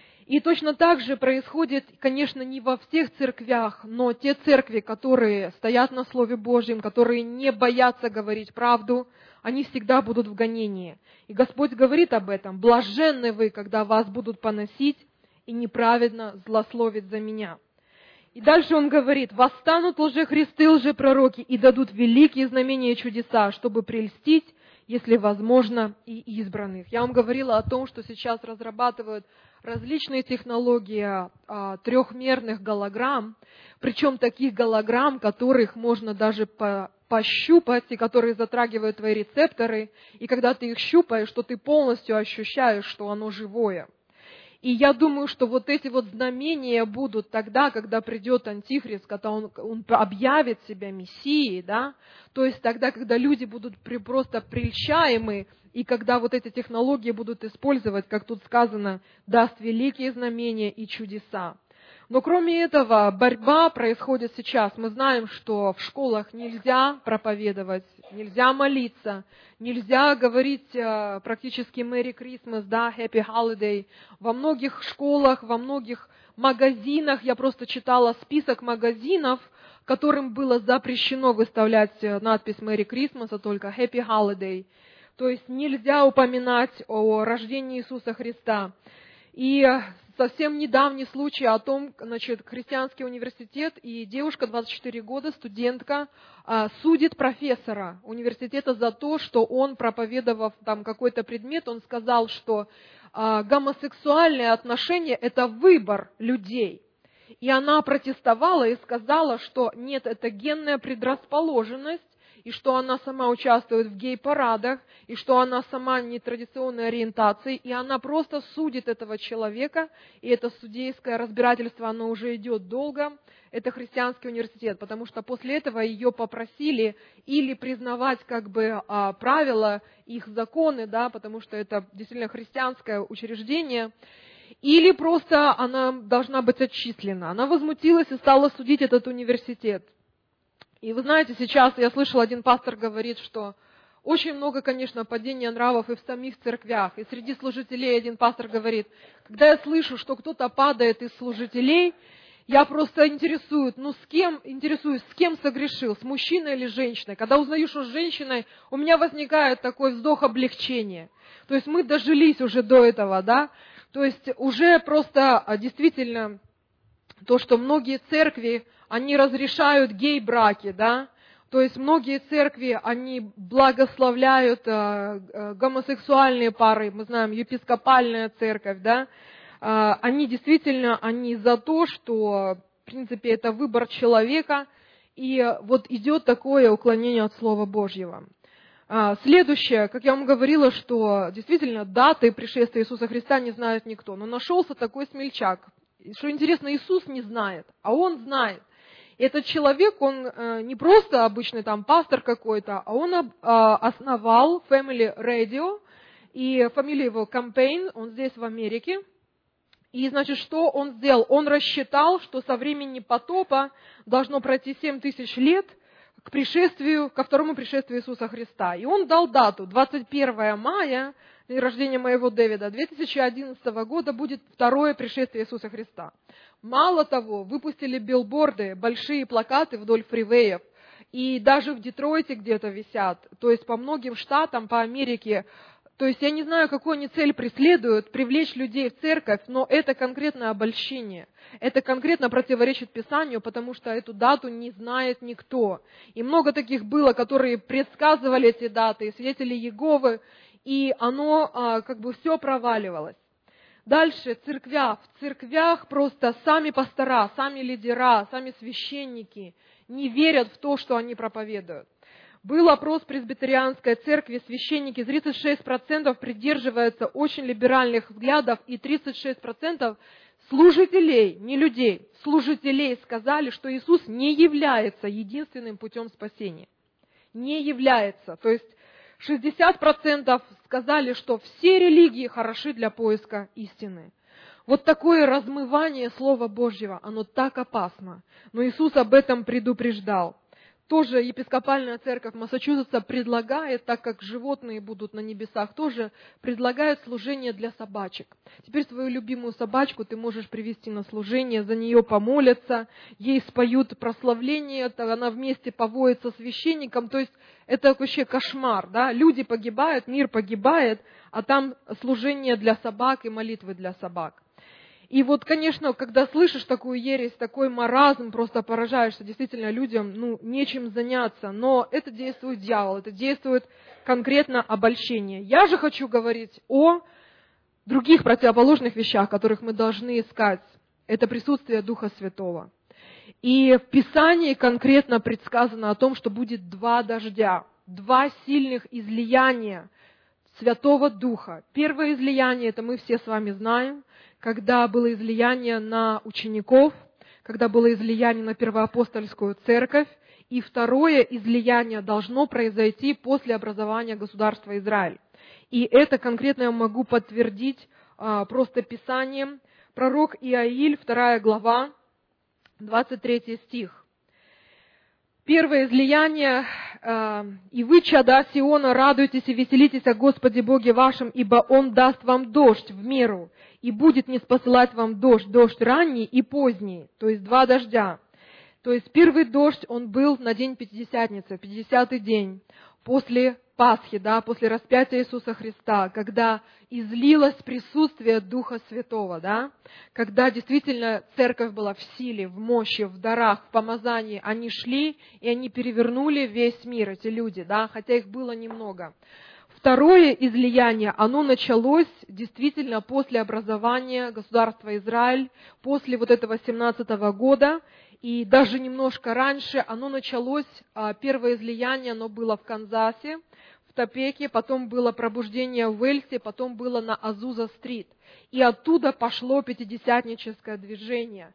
A: И точно так же происходит, конечно, не во всех церквях, но те церкви, которые стоят на Слове Божьем, которые не боятся говорить правду, они всегда будут в гонении. И Господь говорит об этом: «Блаженны вы, когда вас будут поносить и неправедно злословить за Меня». И дальше Он говорит: «Восстанут лжехристы, лжепророки, и дадут великие знамения и чудеса, чтобы прельстить, если возможно, и избранных». Я вам говорила о том, что сейчас разрабатывают различные технологии 3-мерных голограмм, причем таких голограмм, которых можно даже пощупать, и которые затрагивают твои рецепторы, и когда ты их щупаешь, то ты полностью ощущаешь, что оно живое. И я думаю, что вот эти вот знамения будут тогда, когда придет Антихрист, когда он объявит себя Мессией, то есть тогда, когда люди будут просто прельщаемы, и когда вот эти технологии будут использовать, как тут сказано, даст великие знамения и чудеса. Но кроме этого, борьба происходит сейчас. Мы знаем, что в школах нельзя проповедовать, нельзя молиться, нельзя говорить практически Merry Christmas, Happy Holiday. Во многих школах, во многих магазинах, я просто читала список магазинов, которым было запрещено выставлять надпись Merry Christmas, а только Happy Holiday. То есть нельзя упоминать о рождении Иисуса Христа. И совсем недавний случай о том, значит, христианский университет, и девушка, 24 года, студентка, судит профессора университета за то, что он, проповедовав там какой-то предмет, он сказал, что гомосексуальные отношения – это выбор людей. И она протестовала и сказала, что нет, это генная предрасположенность, и что она сама участвует в гей-парадах, и что она сама нетрадиционной ориентации, и она просто судит этого человека, и это судейское разбирательство, оно уже идет долго, это христианский университет, потому что после этого ее попросили или признавать как бы правила, их законы, потому что это действительно христианское учреждение, или просто она должна быть отчислена. Она возмутилась и стала судить этот университет. И вы знаете, сейчас я слышала, один пастор говорит, что очень много, конечно, падения нравов и в самих церквях. И среди служителей один пастор говорит, когда я слышу, что кто-то падает из служителей, я просто интересуюсь, с кем согрешил, с мужчиной или женщиной. Когда узнаю, что с женщиной, у меня возникает такой вздох облегчения. То есть мы дожились уже до этого, да? То есть уже просто действительно то, что многие церкви, они разрешают гей-браки, да? То есть многие церкви, они благословляют гомосексуальные пары, мы знаем, епископальная церковь, да? Они действительно, они за то, что, в принципе, это выбор человека, и вот идет такое уклонение от Слова Божьего. Следующее, как я вам говорила, что действительно даты пришествия Иисуса Христа не знает никто, но нашелся такой смельчак. Что интересно, Иисус не знает, а Он знает. И этот человек, он не просто обычный там пастор какой-то, а он основал Family Radio, и фамилия его Campaign, он здесь в Америке. И, значит, что он сделал? Он рассчитал, что со времени потопа должно пройти 7000 лет ко второму пришествию Иисуса Христа. И он дал дату, 21 мая, день рождения моего Дэвида, 2011 года будет второе пришествие Иисуса Христа. Мало того, выпустили билборды, большие плакаты вдоль фривеев, и даже в Детройте где-то висят, то есть по многим штатам, по Америке. То есть я не знаю, какую они цель преследуют, привлечь людей в церковь, но это конкретное обольщение. Это конкретно противоречит Писанию, потому что эту дату не знает никто. И много таких было, которые предсказывали эти даты, свидетели Иеговы, и оно все проваливалось. Дальше, в церквях просто сами пастора, сами лидера, сами священники не верят в то, что они проповедуют. Был опрос пресбитерианской церкви, священники, 36% придерживаются очень либеральных взглядов, и 36% служителей, не людей, служителей сказали, что Иисус не является единственным путем спасения. Не является. То есть 60% сказали, что все религии хороши для поиска истины. Вот такое размывание Слова Божьего, оно так опасно. Но Иисус об этом предупреждал. Тоже епископальная церковь Массачусетса предлагает, так как животные будут на небесах, тоже предлагает служение для собачек. Теперь свою любимую собачку ты можешь привести на служение, за нее помолятся, ей споют прославление, она вместе повоет со священником. То есть это вообще кошмар, да? Люди погибают, мир погибает, а там служение для собак и молитвы для собак. И вот, конечно, когда слышишь такую ересь, такой маразм, просто поражаешься, действительно, людям, нечем заняться. Но это действует дьявол, это действует конкретно обольщение. Я же хочу говорить о других противоположных вещах, которых мы должны искать. Это присутствие Духа Святого. И в Писании конкретно предсказано о том, что будет 2 дождя, 2 сильных излияния Святого Духа. Первое излияние, это мы все с вами знаем, когда было излияние на учеников, когда было излияние на первоапостольскую церковь, и второе излияние должно произойти после образования государства Израиль. И это конкретно я могу подтвердить просто Писанием. Пророк Иаиль, 2 глава, 23 стих. Первое излияние. «И вы, чада Сиона, радуйтесь и веселитесь о Господе Боге вашем, ибо Он даст вам дождь в меру, и будет не спосылать вам дождь ранний и поздний». То есть 2 дождя. То есть первый дождь, он был на день Пятидесятницы, 50-й день, после Пасхи, да, после распятия Иисуса Христа, когда излилось присутствие Духа Святого, да, когда действительно церковь была в силе, в мощи, в дарах, в помазании, они шли и они перевернули весь мир, эти люди, да, хотя их было немного. Второе излияние, оно началось действительно после образования государства Израиль, после вот этого 17-го года, и даже немножко раньше оно началось, первое излияние, оно было в Канзасе, в Топеке, потом было пробуждение в Уэльсе, потом было на Азуза-стрит. И оттуда пошло пятидесятническое движение.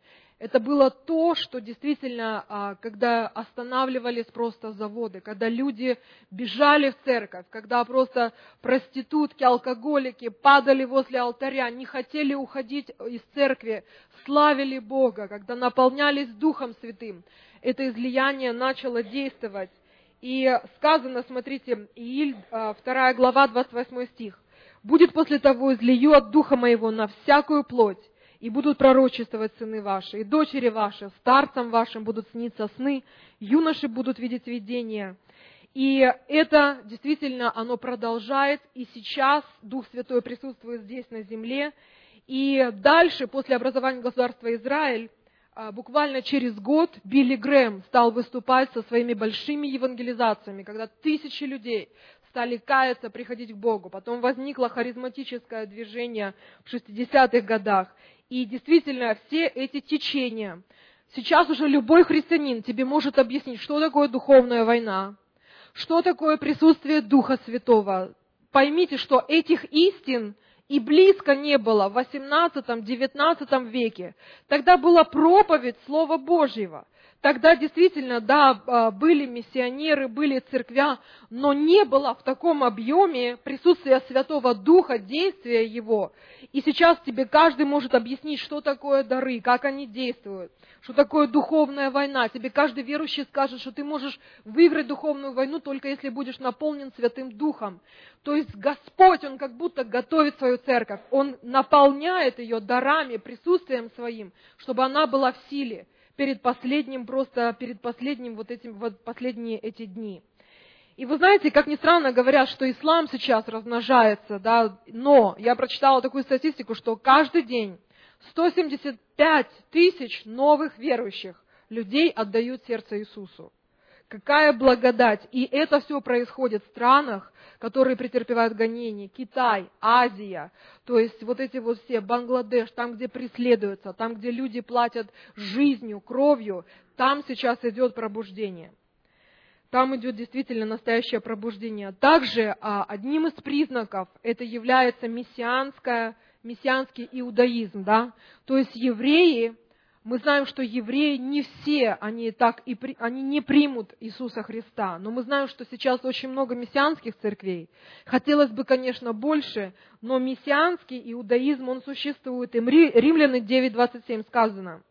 A: Это было то, что действительно, когда останавливались просто заводы, когда люди бежали в церковь, когда просто проститутки, алкоголики падали возле алтаря, не хотели уходить из церкви, славили Бога, когда наполнялись Духом Святым, это излияние начало действовать. И сказано, смотрите, Ииль, 2 глава, 28 стих. «Будет после того излию от Духа Моего на всякую плоть, и будут пророчествовать сыны ваши, и дочери ваши, старцам вашим будут сниться сны, юноши будут видеть видения». И это действительно, оно продолжает, и сейчас Дух Святой присутствует здесь на земле. И дальше, после образования государства Израиль, буквально через год Билли Грэм стал выступать со своими большими евангелизациями, когда тысячи людей стали каяться, приходить к Богу. Потом возникло харизматическое движение в 60-х годах. И действительно, все эти течения, сейчас уже любой христианин тебе может объяснить, что такое духовная война, что такое присутствие Духа Святого. Поймите, что этих истин и близко не было в 18-19 веке. Тогда была проповедь Слова Божьего. Тогда действительно, да, были миссионеры, были церквя, но не было в таком объеме присутствия Святого Духа, действия Его. И сейчас тебе каждый может объяснить, что такое дары, как они действуют, что такое духовная война. Тебе каждый верующий скажет, что ты можешь выиграть духовную войну, только если будешь наполнен Святым Духом. То есть Господь, Он как будто готовит свою церковь, Он наполняет ее дарами, присутствием Своим, чтобы она была в силе. Перед последним последние эти дни. И вы знаете, как ни странно, говорят, что ислам сейчас размножается, да, но я прочитала такую статистику, что каждый день 175 тысяч новых верующих людей отдают сердце Иисусу. Какая благодать! И это все происходит в странах, которые претерпевают гонения. Китай, Азия, то есть вот эти вот все, Бангладеш, там, где преследуются, там, где люди платят жизнью, кровью, там сейчас идет пробуждение. Там идет действительно настоящее пробуждение. Также одним из признаков это является мессианский иудаизм, да? То есть евреи, мы знаем, что евреи не все, они не примут Иисуса Христа, но мы знаем, что сейчас очень много мессианских церквей. Хотелось бы, конечно, больше, но мессианский иудаизм, он существует. И Римляны 9:27 сказано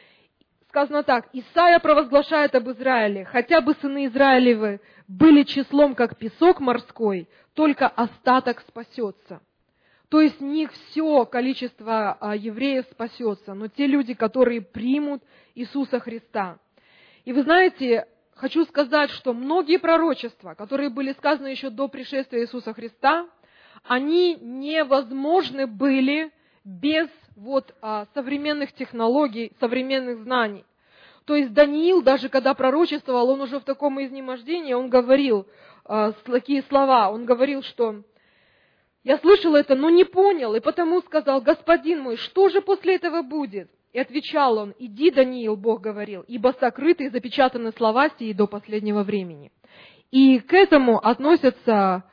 A: так: «Исайя провозглашает об Израиле, хотя бы сыны Израилевы были числом, как песок морской, только остаток спасется». То есть не все количество евреев спасется, но те люди, которые примут Иисуса Христа. И вы знаете, хочу сказать, что многие пророчества, которые были сказаны еще до пришествия Иисуса Христа, они невозможны были без современных технологий, современных знаний. То есть Даниил, даже когда пророчествовал, он уже в таком изнемождении, он говорил такие слова, он говорил, что «Я слышал это, но не понял, и потому сказал: Господин мой, что же после этого будет?» И отвечал он: «Иди, Даниил, Бог говорил, ибо сокрыты и запечатаны слова сии до последнего времени». И к этому относятся,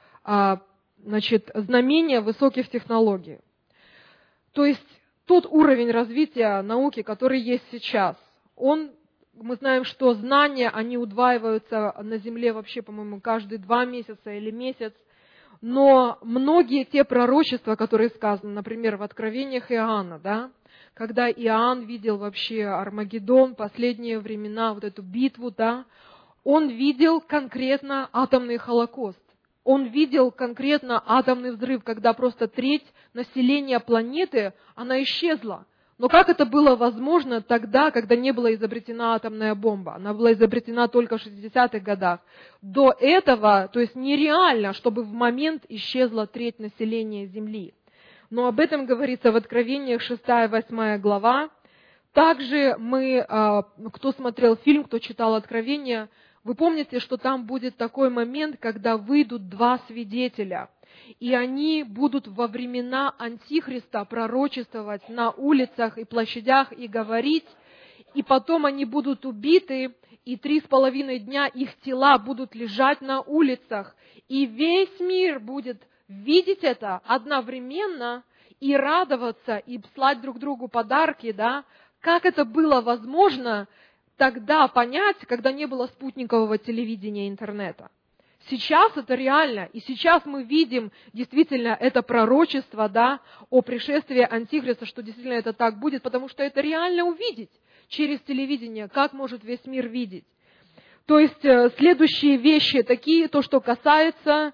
A: знамения высоких технологий. То есть тот уровень развития науки, который есть сейчас, мы знаем, что знания, они удваиваются на Земле вообще, по-моему, каждые 2 месяца или месяц. Но многие те пророчества, которые сказаны, например, в Откровениях Иоанна, да, когда Иоанн видел вообще Армагеддон, последние времена, вот эту битву, да, он видел конкретно атомный холокост. Он видел конкретно атомный взрыв, когда просто треть населения планеты, она исчезла. Но как это было возможно тогда, когда не была изобретена атомная бомба? Она была изобретена только в 60-х годах. До этого, то есть нереально, чтобы в момент исчезла треть населения Земли. Но об этом говорится в Откровениях 6-8 глава. Также кто смотрел фильм, кто читал Откровения, вы помните, что там будет такой момент, когда выйдут 2 свидетеля. И они будут во времена Антихриста пророчествовать на улицах и площадях и говорить, и потом они будут убиты, и 3,5 дня их тела будут лежать на улицах. И весь мир будет видеть это одновременно и радоваться, и слать друг другу подарки, да, Как это было возможно тогда понять, когда не было спутникового телевидения и интернета? Сейчас это реально, и сейчас мы видим действительно это пророчество, да, о пришествии Антихриста, что действительно это так будет, потому что это реально увидеть через телевидение, как может весь мир видеть. То есть следующие вещи такие, то, что касается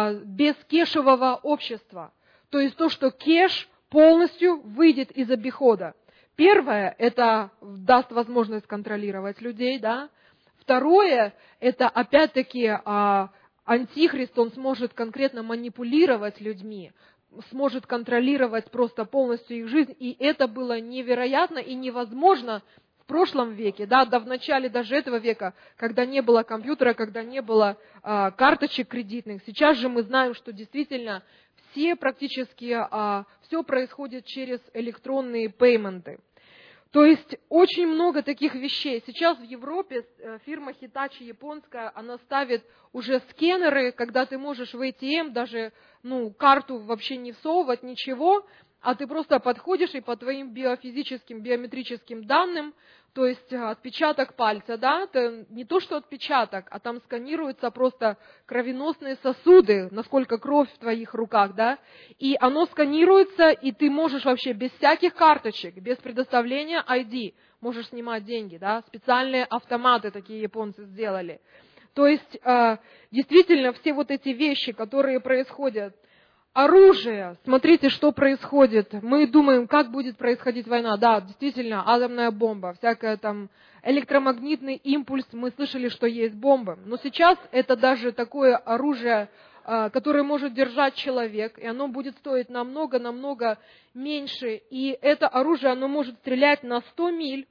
A: бескешевого общества, то есть то, что кеш полностью выйдет из обихода. Первое, это даст возможность контролировать людей, да. Второе, это опять-таки Антихрист, он сможет конкретно манипулировать людьми, сможет контролировать просто полностью их жизнь, и это было невероятно и невозможно в прошлом веке, да в начале даже этого века, когда не было компьютера, когда не было карточек кредитных. Сейчас же мы знаем, что действительно практически все происходит через электронные пейменты. То есть очень много таких вещей. Сейчас в Европе фирма Hitachi японская, она ставит уже скэнеры, когда ты можешь в ATM даже карту вообще не всовывать, ничего, а ты просто подходишь и по твоим биофизическим, биометрическим данным, то есть отпечаток пальца, да, это не то, что отпечаток, а там сканируются просто кровеносные сосуды, насколько кровь в твоих руках, да, и оно сканируется, и ты можешь вообще без всяких карточек, без предоставления ID, можешь снимать деньги, да, специальные автоматы такие японцы сделали. То есть действительно все вот эти вещи, которые происходят, оружие, смотрите, что происходит. Мы думаем, как будет происходить война. Да, действительно, атомная бомба, всякая там электромагнитный импульс. Мы слышали, что есть бомбы. Но сейчас это даже такое оружие, которое может держать человек, и оно будет стоить намного меньше. И это оружие, оно может стрелять на 100 миль,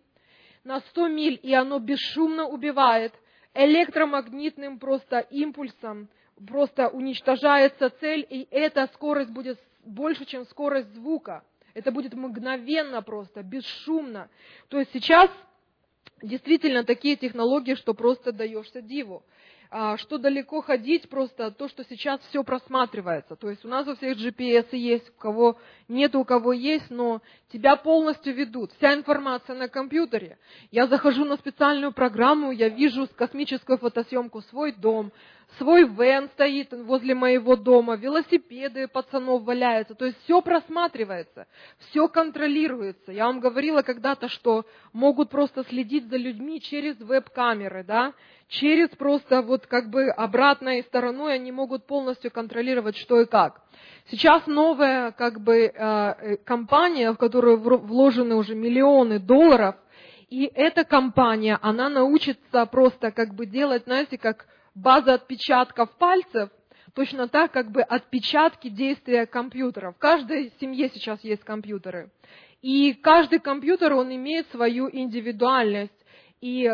A: и оно бесшумно убивает электромагнитным просто импульсом. Просто уничтожается цель, и эта скорость будет больше, чем скорость звука. Это будет мгновенно просто, бесшумно. То есть сейчас действительно такие технологии, что просто даешься диву. Что далеко ходить, просто то, что сейчас все просматривается. То есть у нас у всех GPS есть, у кого нет, у кого есть, но тебя полностью ведут. Вся информация на компьютере. Я захожу на специальную программу, я вижу космическую фотосъемку, свой дом, свой вэн стоит возле моего дома, велосипеды пацанов валяются. То есть все просматривается, все контролируется. Я вам говорила когда-то, что могут просто следить за людьми через веб-камеры, да, через просто вот как бы обратной стороной они могут полностью контролировать, что и как. Сейчас новая как бы компания, в которую вложены уже миллионы долларов, и эта компания, она научится просто как бы делать, знаете, как база отпечатков пальцев, точно так как бы отпечатки действия компьютеров. В каждой семье сейчас есть компьютеры. И каждый компьютер, он имеет свою индивидуальность. И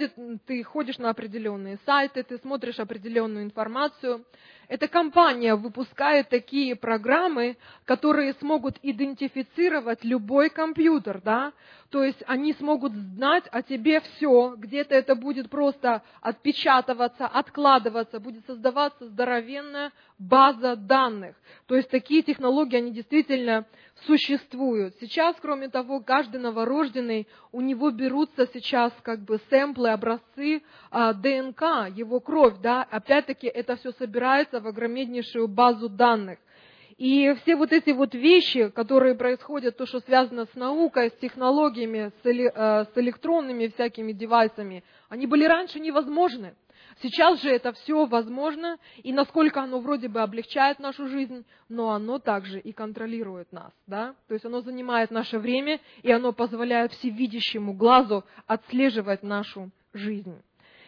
A: ты ходишь на определенные сайты, ты смотришь определенную информацию. Эта компания выпускает такие программы, которые смогут идентифицировать любой компьютер, да? То есть они смогут знать о тебе все, где-то это будет просто отпечатываться, откладываться, будет создаваться здоровенная база данных. То есть такие технологии, они действительно существуют. Сейчас, кроме того, каждый новорожденный, у него берутся сейчас как бы сэмплы, образцы ДНК, его кровь, да, опять-таки это все собирается в огромнейшую базу данных. И все вот эти вот вещи, которые происходят, то, что связано с наукой, с технологиями, с электронными всякими девайсами, они были раньше невозможны. Сейчас же это все возможно, и насколько оно вроде бы облегчает нашу жизнь, но оно также и контролирует нас, да? То есть оно занимает наше время, и оно позволяет всевидящему глазу отслеживать нашу жизнь.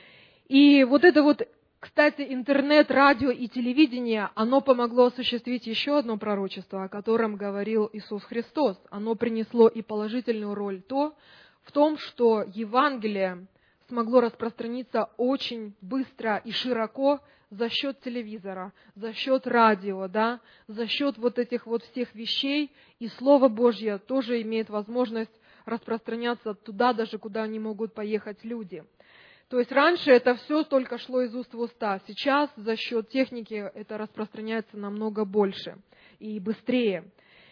A: И вот это вот, кстати, интернет, радио и телевидение, оно помогло осуществить еще одно пророчество, о котором говорил Иисус Христос. Оно принесло и положительную роль в том, что Евангелие смогло распространиться очень быстро и широко за счет телевизора, за счет радио, да, за счет вот этих вот всех вещей. И Слово Божье тоже имеет возможность распространяться туда, даже куда не могут поехать люди. То есть раньше это все только шло из уст в уста. Сейчас за счет техники это распространяется намного больше и быстрее.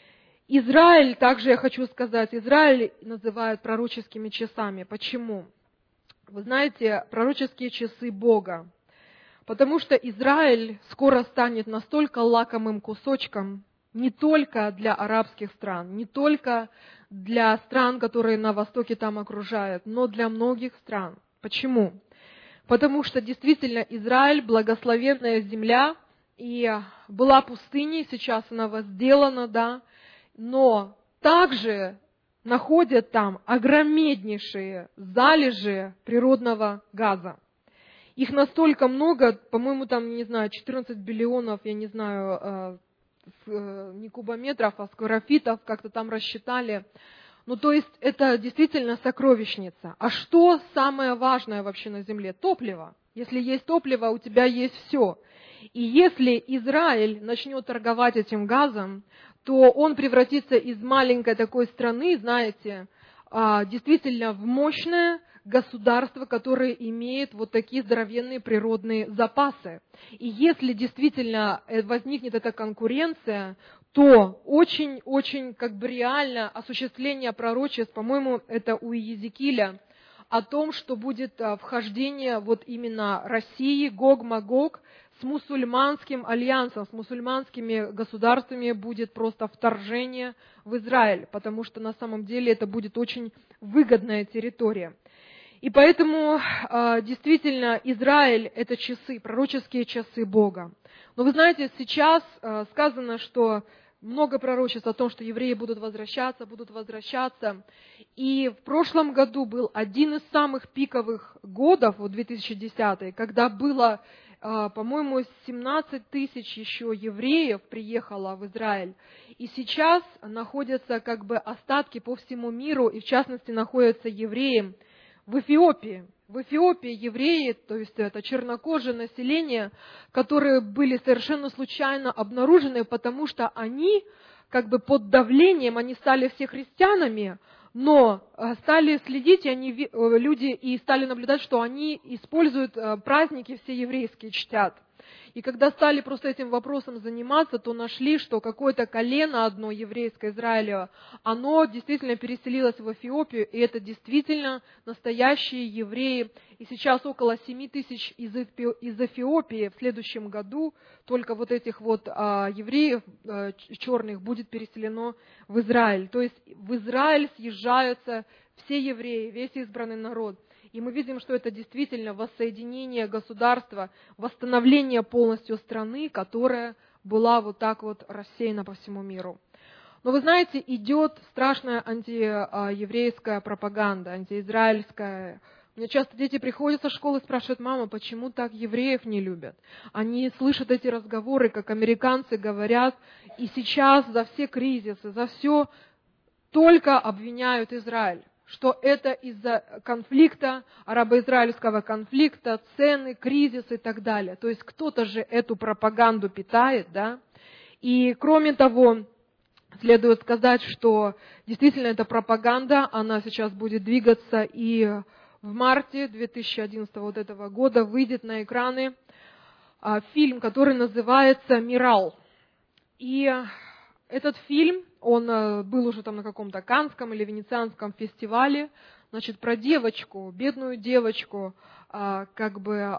A: Израиль, также я хочу сказать, Израиль называют пророческими часами. Почему? Вы знаете, пророческие часы Бога. Потому что Израиль скоро станет настолько лакомым кусочком не только для арабских стран, не только для стран, которые на востоке там окружают, но для многих стран. Почему? Потому что действительно Израиль – благословенная земля, и была пустыней, сейчас она возделана, да, но также находят там огромнейшие залежи природного газа. Их настолько много, по-моему, там, не знаю, 14 биллионов, я не знаю, не кубометров, а скварофитов, как-то там рассчитали. Ну, то есть, это действительно сокровищница. А что самое важное вообще на земле? Топливо. Если есть топливо, у тебя есть все. И если Израиль начнет торговать этим газом, то он превратится из маленькой такой страны, знаете, действительно в мощное государство, которое имеет вот такие здоровенные природные запасы. И если действительно возникнет эта конкуренция, то очень-очень как бы реально осуществление пророчеств, по-моему, это у Иезекииля, о том, что будет вхождение вот именно России, Гог-Магог, с мусульманским альянсом, с мусульманскими государствами будет просто вторжение в Израиль, потому что на самом деле это будет очень выгодная территория. И поэтому действительно Израиль – это часы, пророческие часы Бога. Но вы знаете, сейчас сказано, что много пророчеств о том, что евреи будут возвращаться. И в прошлом году был один из самых пиковых годов, вот 2010, когда было, по-моему, 17 тысяч еще евреев приехало в Израиль. И сейчас находятся как бы остатки по всему миру, и в частности находятся евреи в Эфиопии. В Эфиопии евреи, то есть это чернокожее население, которые были совершенно случайно обнаружены, потому что они как бы под давлением, они стали все христианами, но стали следить, и люди и стали наблюдать, что они используют праздники все еврейские, чтят. И когда стали просто этим вопросом заниматься, то нашли, что какое-то колено одно еврейское Израиля, оно действительно переселилось в Эфиопию, и это действительно настоящие евреи. И сейчас около 7 тысяч из Эфиопии в следующем году только вот этих вот евреев черных будет переселено в Израиль. То есть в Израиль съезжаются все евреи, весь избранный народ. И мы видим, что это действительно воссоединение государства, восстановление полностью страны, которая была вот так вот рассеяна по всему миру. Но вы знаете, идет страшная антиеврейская пропаганда, антиизраильская. Мне часто дети приходят со школы и спрашивают: мама, почему так евреев не любят? Они слышат эти разговоры, как американцы говорят, и сейчас за все кризисы, за все только обвиняют Израиль, что это из-за конфликта, арабо-израильского конфликта, цены, кризис и так далее. То есть кто-то же эту пропаганду питает, да? И кроме того, следует сказать, что действительно эта пропаганда, она сейчас будет двигаться, и в марте 2011 вот этого года выйдет на экраны фильм, который называется «Мирал». И этот фильм, он был уже там на каком-то Каннском или Венецианском фестивале, значит, про девочку, бедную девочку, как бы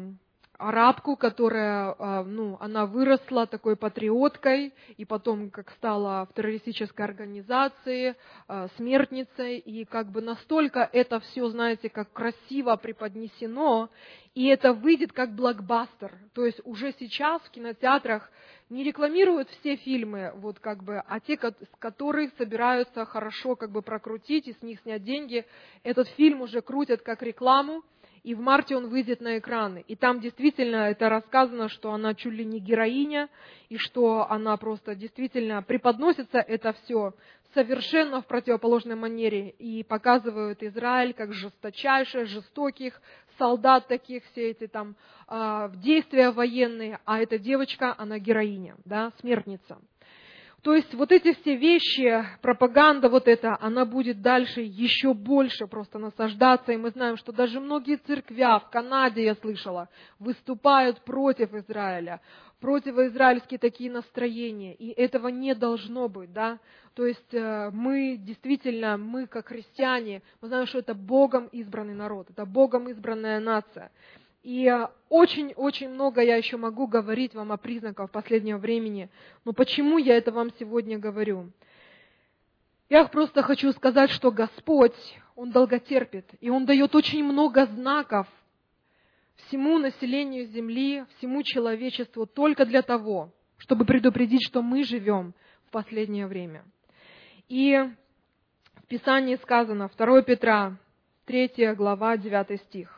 A: арабку, которая, она выросла такой патриоткой, и потом как стала в террористической организации, смертницей, и как бы настолько это все, знаете, как красиво преподнесено, и это выйдет как блокбастер. То есть уже сейчас в кинотеатрах не рекламируют все фильмы, вот как бы, а те, которые собираются хорошо как бы прокрутить и с них снять деньги, этот фильм уже крутят как рекламу, и в марте он выйдет на экраны. И там действительно это рассказано, что она чуть ли не героиня, и что она просто действительно преподносится это все совершенно в противоположной манере. И показывают Израиль как жесточайших, жестоких солдат таких, все эти там действия военные, а эта девочка, она героиня, да, смертница. То есть вот эти все вещи, пропаганда вот эта, она будет дальше еще больше просто насаждаться. И мы знаем, что даже многие церквя в Канаде, я слышала, выступают против Израиля, противоизраильские такие настроения. И этого не должно быть, да. То есть мы действительно, мы как христиане, мы знаем, что это Богом избранный народ, это Богом избранная нация. И очень-очень много я еще могу говорить вам о признаках последнего времени. Но почему я это вам сегодня говорю? Я просто хочу сказать, что Господь, Он долготерпит, и Он дает очень много знаков всему населению земли, всему человечеству только для того, чтобы предупредить, что мы живем в последнее время. И в Писании сказано, 2 Петра, 3 глава, 9 стих.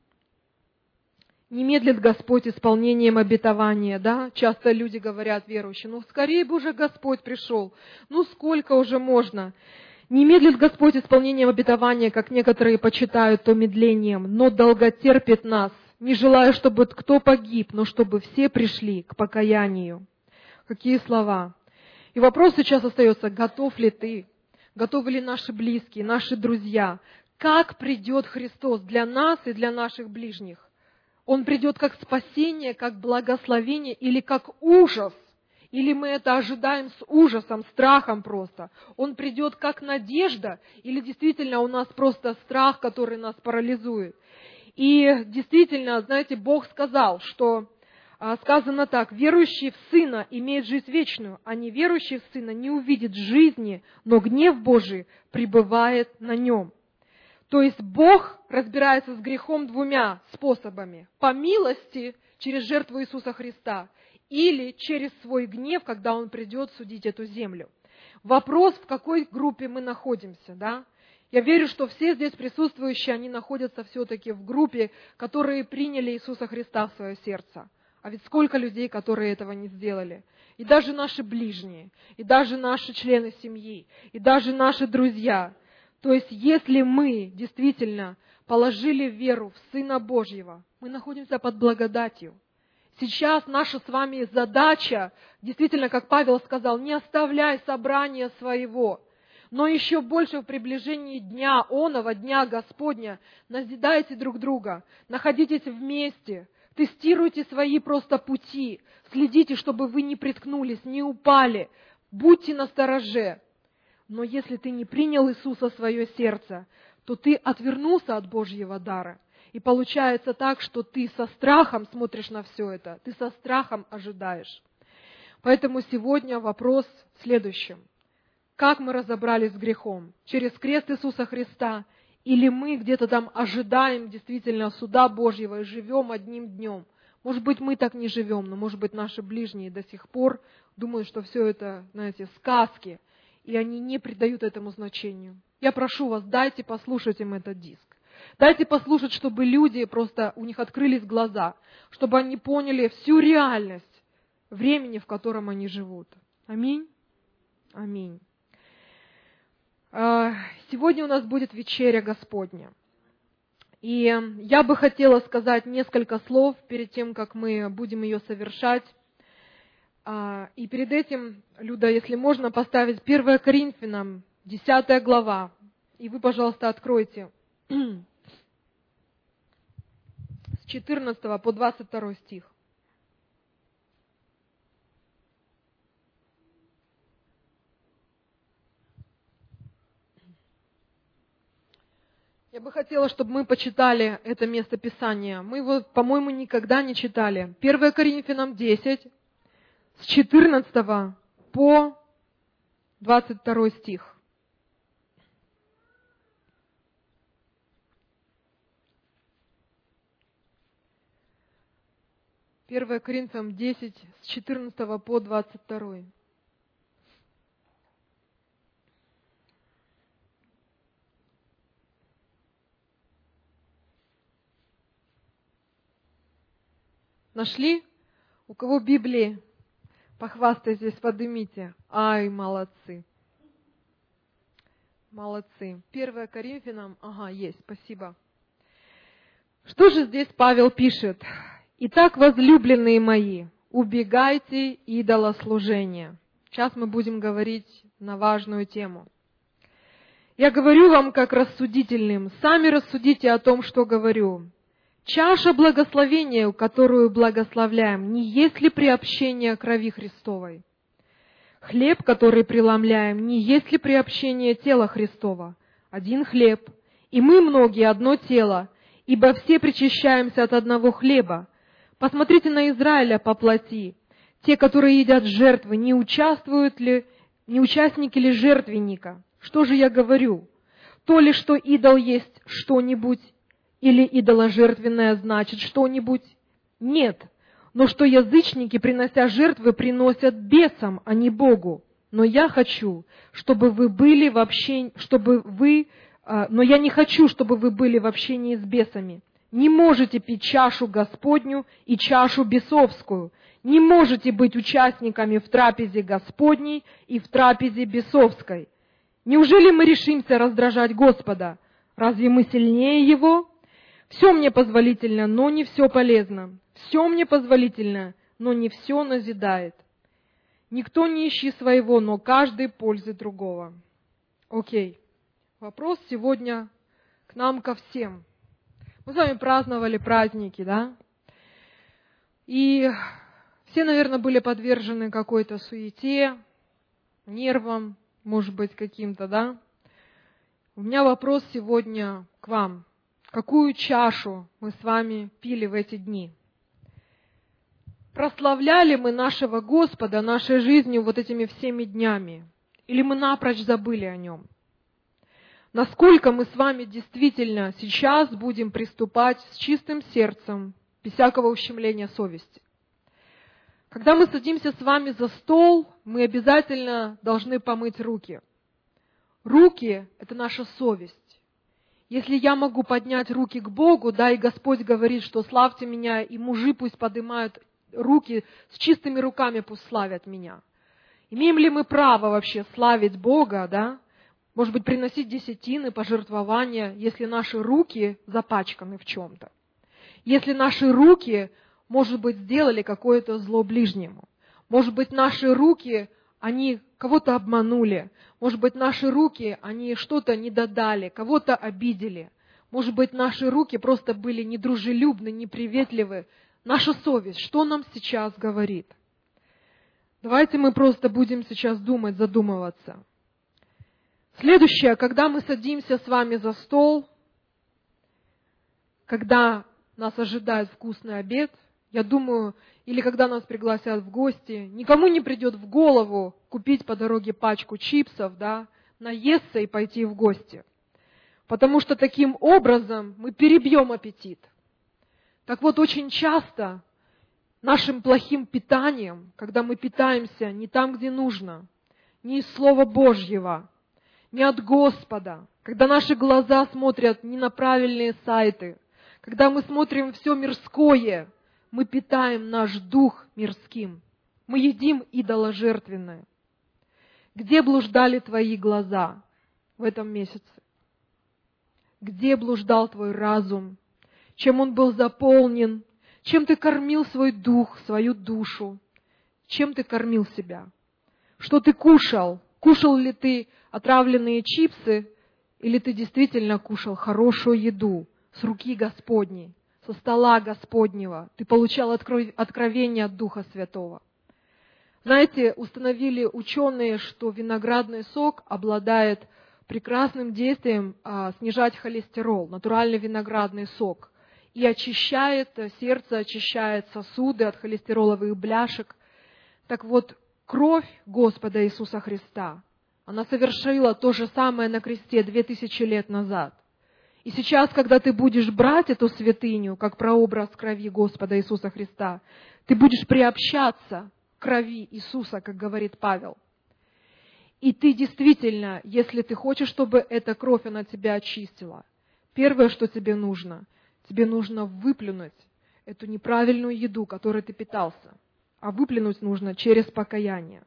A: Не медлит Господь исполнением обетования, да? Часто люди говорят, верующие, скорее бы уже Господь пришел, сколько уже можно? Не медлит Господь исполнением обетования, как некоторые почитают то медлением, но долготерпит нас, не желая, чтобы кто погиб, но чтобы все пришли к покаянию. Какие слова! И вопрос сейчас остается, готов ли ты, готовы ли наши близкие, наши друзья? Как придет Христос для нас и для наших ближних? Он придет как спасение, как благословение или как ужас? Или мы это ожидаем с ужасом, страхом просто? Он придет как надежда или действительно у нас просто страх, который нас парализует? И действительно, знаете, Бог сказал, что сказано так, верующий в Сына имеет жизнь вечную, а неверующий в Сына не увидит жизни, но гнев Божий пребывает на нем. То есть Бог разбирается с грехом двумя способами. По милости, через жертву Иисуса Христа, или через свой гнев, когда Он придет судить эту землю. Вопрос, в какой группе мы находимся, да? Я верю, что все здесь присутствующие, они находятся все-таки в группе, которые приняли Иисуса Христа в свое сердце. А ведь сколько людей, которые этого не сделали. И даже наши ближние, и даже наши члены семьи, и даже наши друзья. То есть, если мы действительно положили веру в Сына Божьего, мы находимся под благодатью. Сейчас наша с вами задача, действительно, как Павел сказал, не оставляй собрания своего, но еще больше в приближении дня оного, дня Господня, назидайте друг друга, находитесь вместе, тестируйте свои просто пути, следите, чтобы вы не приткнулись, не упали, будьте настороже. Но если ты не принял Иисуса в свое сердце, то ты отвернулся от Божьего дара. И получается так, что ты со страхом смотришь на все это, ты со страхом ожидаешь. Поэтому сегодня вопрос в следующем. Как мы разобрались с грехом? Через крест Иисуса Христа? Или мы где-то там ожидаем действительно суда Божьего и живем одним днем? Может быть, мы так не живем, но может быть, наши ближние до сих пор думают, что все это, знаете, сказки, и они не придают этому значению. Я прошу вас, дайте послушать им этот диск. Дайте послушать, чтобы люди просто, у них открылись глаза, чтобы они поняли всю реальность времени, в котором они живут. Аминь. Аминь. Сегодня у нас будет вечеря Господня. И я бы хотела сказать несколько слов перед тем, как мы будем ее совершать. И перед этим, Люда, если можно, поставить 1 Коринфянам, 10 глава. И вы, пожалуйста, откройте с 14 по 22 стих. Я бы хотела, чтобы мы почитали это место Писания. Мы его, по-моему, никогда не читали. 1 Коринфянам 10, с 14 по 22 стих. Первое Коринфянам 10, с 14 по 22. Нашли? У кого Библии? Похвастайтесь, поднимите. Ай, молодцы. Молодцы. 1 Коринфянам, есть, спасибо. Что же здесь Павел пишет? «Итак, возлюбленные мои, убегайте идолослужения. Сейчас мы будем говорить на важную тему. Я говорю вам как рассудительным, сами рассудите о том, что говорю. Чаша благословения, которую благословляем, не есть ли приобщение крови Христовой? Хлеб, который преломляем, не есть ли приобщение тела Христова? Один хлеб, и мы многие одно тело, ибо все причащаемся от одного хлеба. Посмотрите на Израиля по плоти. Те, которые едят жертвы, не участники ли жертвенника? Что же я говорю? То ли, что идол есть что-нибудь, или идоложертвенное значит что-нибудь? Нет. Но что язычники, принося жертвы, приносят бесам, а не Богу. Но я хочу, чтобы вы были в общении, но я не хочу, чтобы вы были в общении с бесами. Не можете пить чашу Господню и чашу бесовскую. Не можете быть участниками в трапезе Господней и в трапезе бесовской. Неужели мы решимся раздражать Господа? Разве мы сильнее Его? Все мне позволительно, но не все полезно. Все мне позволительно, но не все назидает. Никто не ищи своего, но каждый пользы другого. Окей. Вопрос сегодня к нам, ко всем. Мы с вами праздновали праздники, да? И все, наверное, были подвержены какой-то суете, нервам, может быть, каким-то, да? У меня вопрос сегодня к вам. Какую чашу мы с вами пили в эти дни? Прославляли мы нашего Господа нашей жизнью вот этими всеми днями? Или мы напрочь забыли о Нем? Насколько мы с вами действительно сейчас будем приступать с чистым сердцем, без всякого ущемления совести? Когда мы садимся с вами за стол, мы обязательно должны помыть руки. Руки – это наша совесть. Если я могу поднять руки к Богу, да, и Господь говорит, что славьте меня, и мужи пусть поднимают руки, с чистыми руками пусть славят меня. Имеем ли мы право вообще славить Бога, да? Может быть, приносить десятины, пожертвования, если наши руки запачканы в чем-то? Если наши руки, может быть, сделали какое-то зло ближнему? Может быть, наши руки, они кого-то обманули? Может быть, наши руки, они что-то не додали, кого-то обидели? Может быть, наши руки просто были недружелюбны, неприветливы? Наша совесть, что нам сейчас говорит? Давайте мы просто будем сейчас думать, задумываться. Следующее, когда мы садимся с вами за стол, когда нас ожидает вкусный обед, я думаю, или когда нас пригласят в гости, никому не придет в голову купить по дороге пачку чипсов, да, наесться и пойти в гости. Потому что таким образом мы перебьем аппетит. Так вот, очень часто нашим плохим питанием, когда мы питаемся не там, где нужно, не из Слова Божьего, не от Господа, когда наши глаза смотрят не на правильные сайты, когда мы смотрим все мирское, мы питаем наш дух мирским. Мы едим идоложертвенное. Где блуждали твои глаза в этом месяце? Где блуждал твой разум? Чем он был заполнен? Чем ты кормил свой дух, свою душу? Чем ты кормил себя? Что ты кушал? Кушал ли ты отравленные чипсы, или ты действительно кушал хорошую еду с руки Господней, со стола Господнего? Ты получал откровение от Духа Святого. Знаете, установили ученые, что виноградный сок обладает прекрасным действием снижать холестерол, натуральный виноградный сок, и очищает сердце, очищает сосуды от холестероловых бляшек. Так вот, кровь Господа Иисуса Христа, она совершила то же самое на кресте 2000 лет назад. И сейчас, когда ты будешь брать эту святыню, как прообраз крови Господа Иисуса Христа, ты будешь приобщаться к крови Иисуса, как говорит Павел. И ты действительно, если ты хочешь, чтобы эта кровь, она тебя очистила, первое, что тебе нужно выплюнуть эту неправильную еду, которой ты питался. А выплюнуть нужно через покаяние.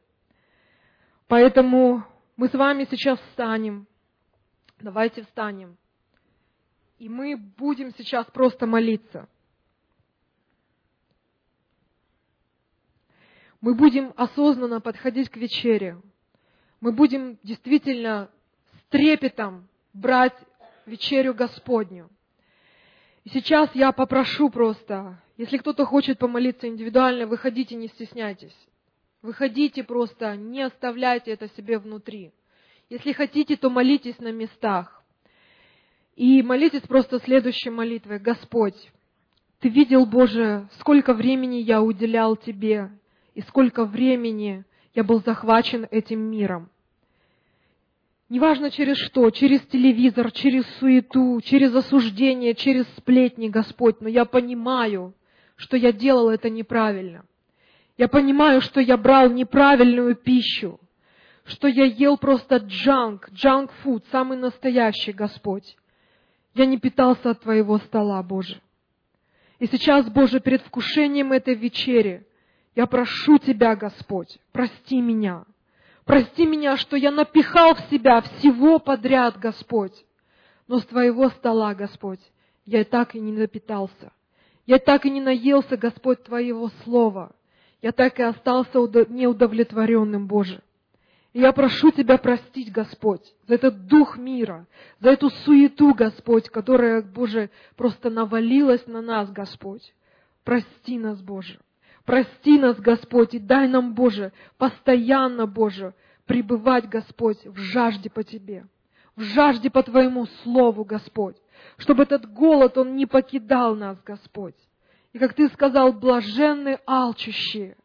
A: Поэтому мы с вами сейчас встанем. Давайте встанем. И мы будем сейчас просто молиться. Мы будем осознанно подходить к вечере. Мы будем действительно с трепетом брать вечерю Господню. И сейчас я попрошу просто, если кто-то хочет помолиться индивидуально, выходите, не стесняйтесь. Выходите просто, не оставляйте это себе внутри. Если хотите, то молитесь на местах. И молитесь просто следующей молитвой. Господь, Ты видел, Боже, сколько времени я уделял Тебе, и сколько времени я был захвачен этим миром. Неважно через что, через телевизор, через суету, через осуждение, через сплетни, Господь, но я понимаю, что я делал это неправильно. Я понимаю, что я брал неправильную пищу, что я ел просто джанк-фуд, самый настоящий, Господь. Я не питался от Твоего стола, Боже. И сейчас, Боже, перед вкушением этой вечери я прошу Тебя, Господь, прости меня. Прости меня, что я напихал в себя всего подряд, Господь. Но с Твоего стола, Господь, я так и не напитался. Я так и не наелся, Господь, Твоего слова. Я так и остался неудовлетворенным, Боже. И я прошу Тебя простить, Господь, за этот дух мира, за эту суету, Господь, которая, Боже, просто навалилась на нас, Господь. Прости нас, Боже. Прости нас, Господь, и дай нам, Боже, постоянно, Боже, пребывать, Господь, в жажде по Тебе, в жажде по Твоему Слову, Господь, чтобы этот голод, он не покидал нас, Господь. И как Ты сказал, блаженные алчущие,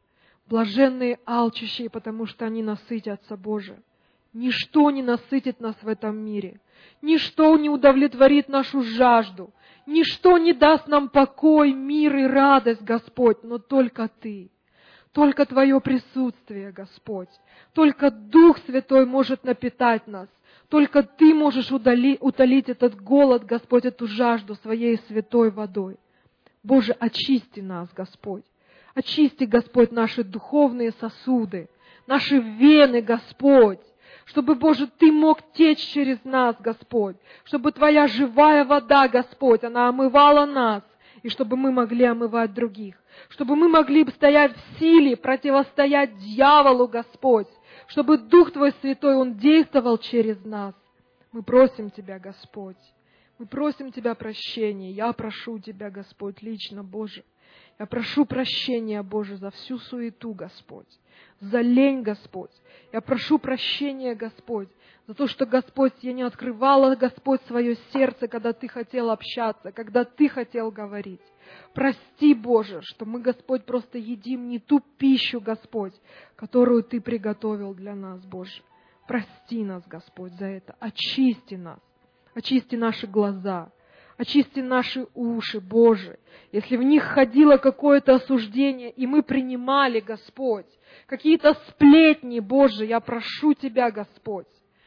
A: потому что они насытятся, Боже. Ничто не насытит нас в этом мире. Ничто не удовлетворит нашу жажду. Ничто не даст нам покой, мир и радость, Господь, но только Ты. Только Твое присутствие, Господь. Только Дух Святой может напитать нас. Только Ты можешь утолить этот голод, Господь, эту жажду Своей святой водой. Боже, очисти нас, Господь. Очисти, Господь, наши духовные сосуды, наши вены, Господь, чтобы, Боже, Ты мог течь через нас, Господь, чтобы Твоя живая вода, Господь, она омывала нас, и чтобы мы могли омывать других, чтобы мы могли стоять в силе, противостоять дьяволу, Господь, чтобы Дух Твой Святой, Он действовал через нас. Мы просим Тебя, Господь, мы просим Тебя прощения. Я прошу Тебя, Господь, лично, Боже. Я прошу прощения, Боже, за всю суету, Господь, за лень, Господь. Я прошу прощения, Господь, за то, что, Господь, я не открывала, Господь, свое сердце, когда Ты хотел общаться, когда Ты хотел говорить. Прости, Боже, что мы, Господь, просто едим не ту пищу, Господь, которую Ты приготовил для нас, Боже. Прости нас, Господь, за это. Очисти нас, очисти наши глаза. Очисти наши уши, Боже, если в них ходило какое-то осуждение, и мы принимали, Господь, какие-то сплетни, Боже, я прошу Тебя, Господь,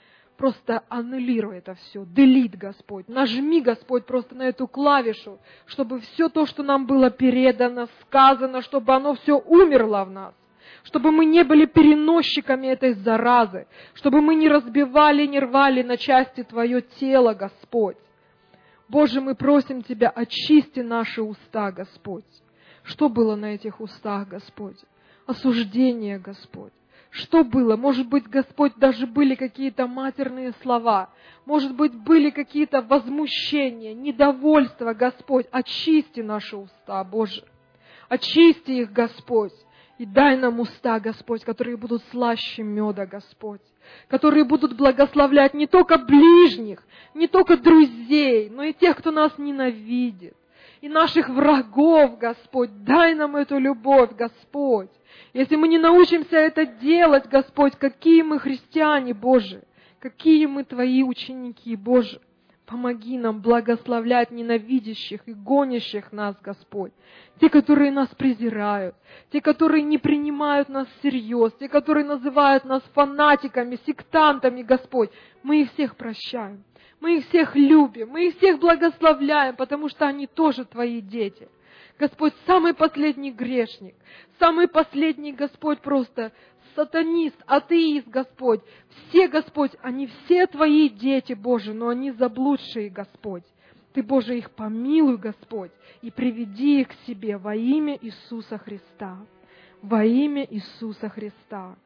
A: просто аннулируй это все, делит, Господь, нажми, Господь, просто на эту клавишу, чтобы все то, что нам было передано, сказано, чтобы оно все умерло в нас, чтобы мы не были переносчиками этой заразы, чтобы мы не разбивали, не рвали на части Твое тело, Господь. Боже, мы просим Тебя, очисти наши уста, Господь. Что было на этих устах, Господь? Осуждение, Господь. Что было? Может быть, Господь, даже были какие-то матерные слова. Может быть, были какие-то возмущения, недовольства, Господь. Очисти наши уста, Боже. Очисти их, Господь. И дай нам уста, Господь, которые будут слаще меда, Господь, которые будут благословлять не только ближних, не только друзей, но и тех, кто нас ненавидит, и наших врагов, Господь. Дай нам эту любовь, Господь. Если мы не научимся это делать, Господь, какие мы христиане, Боже, какие мы Твои ученики, Боже. Помоги нам благословлять ненавидящих и гонящих нас, Господь. Те, которые нас презирают, те, которые не принимают нас всерьез, те, которые называют нас фанатиками, сектантами, Господь. Мы их всех прощаем, мы их всех любим, мы их всех благословляем, потому что они тоже Твои дети. Господь, самый последний грешник, самый последний, Господь, просто сатанист, атеист, Господь. Все, Господь, они все Твои дети, Боже, но они заблудшие, Господь. Ты, Боже, их помилуй, Господь, и приведи их к себе во имя Иисуса Христа. во имя Иисуса Христа.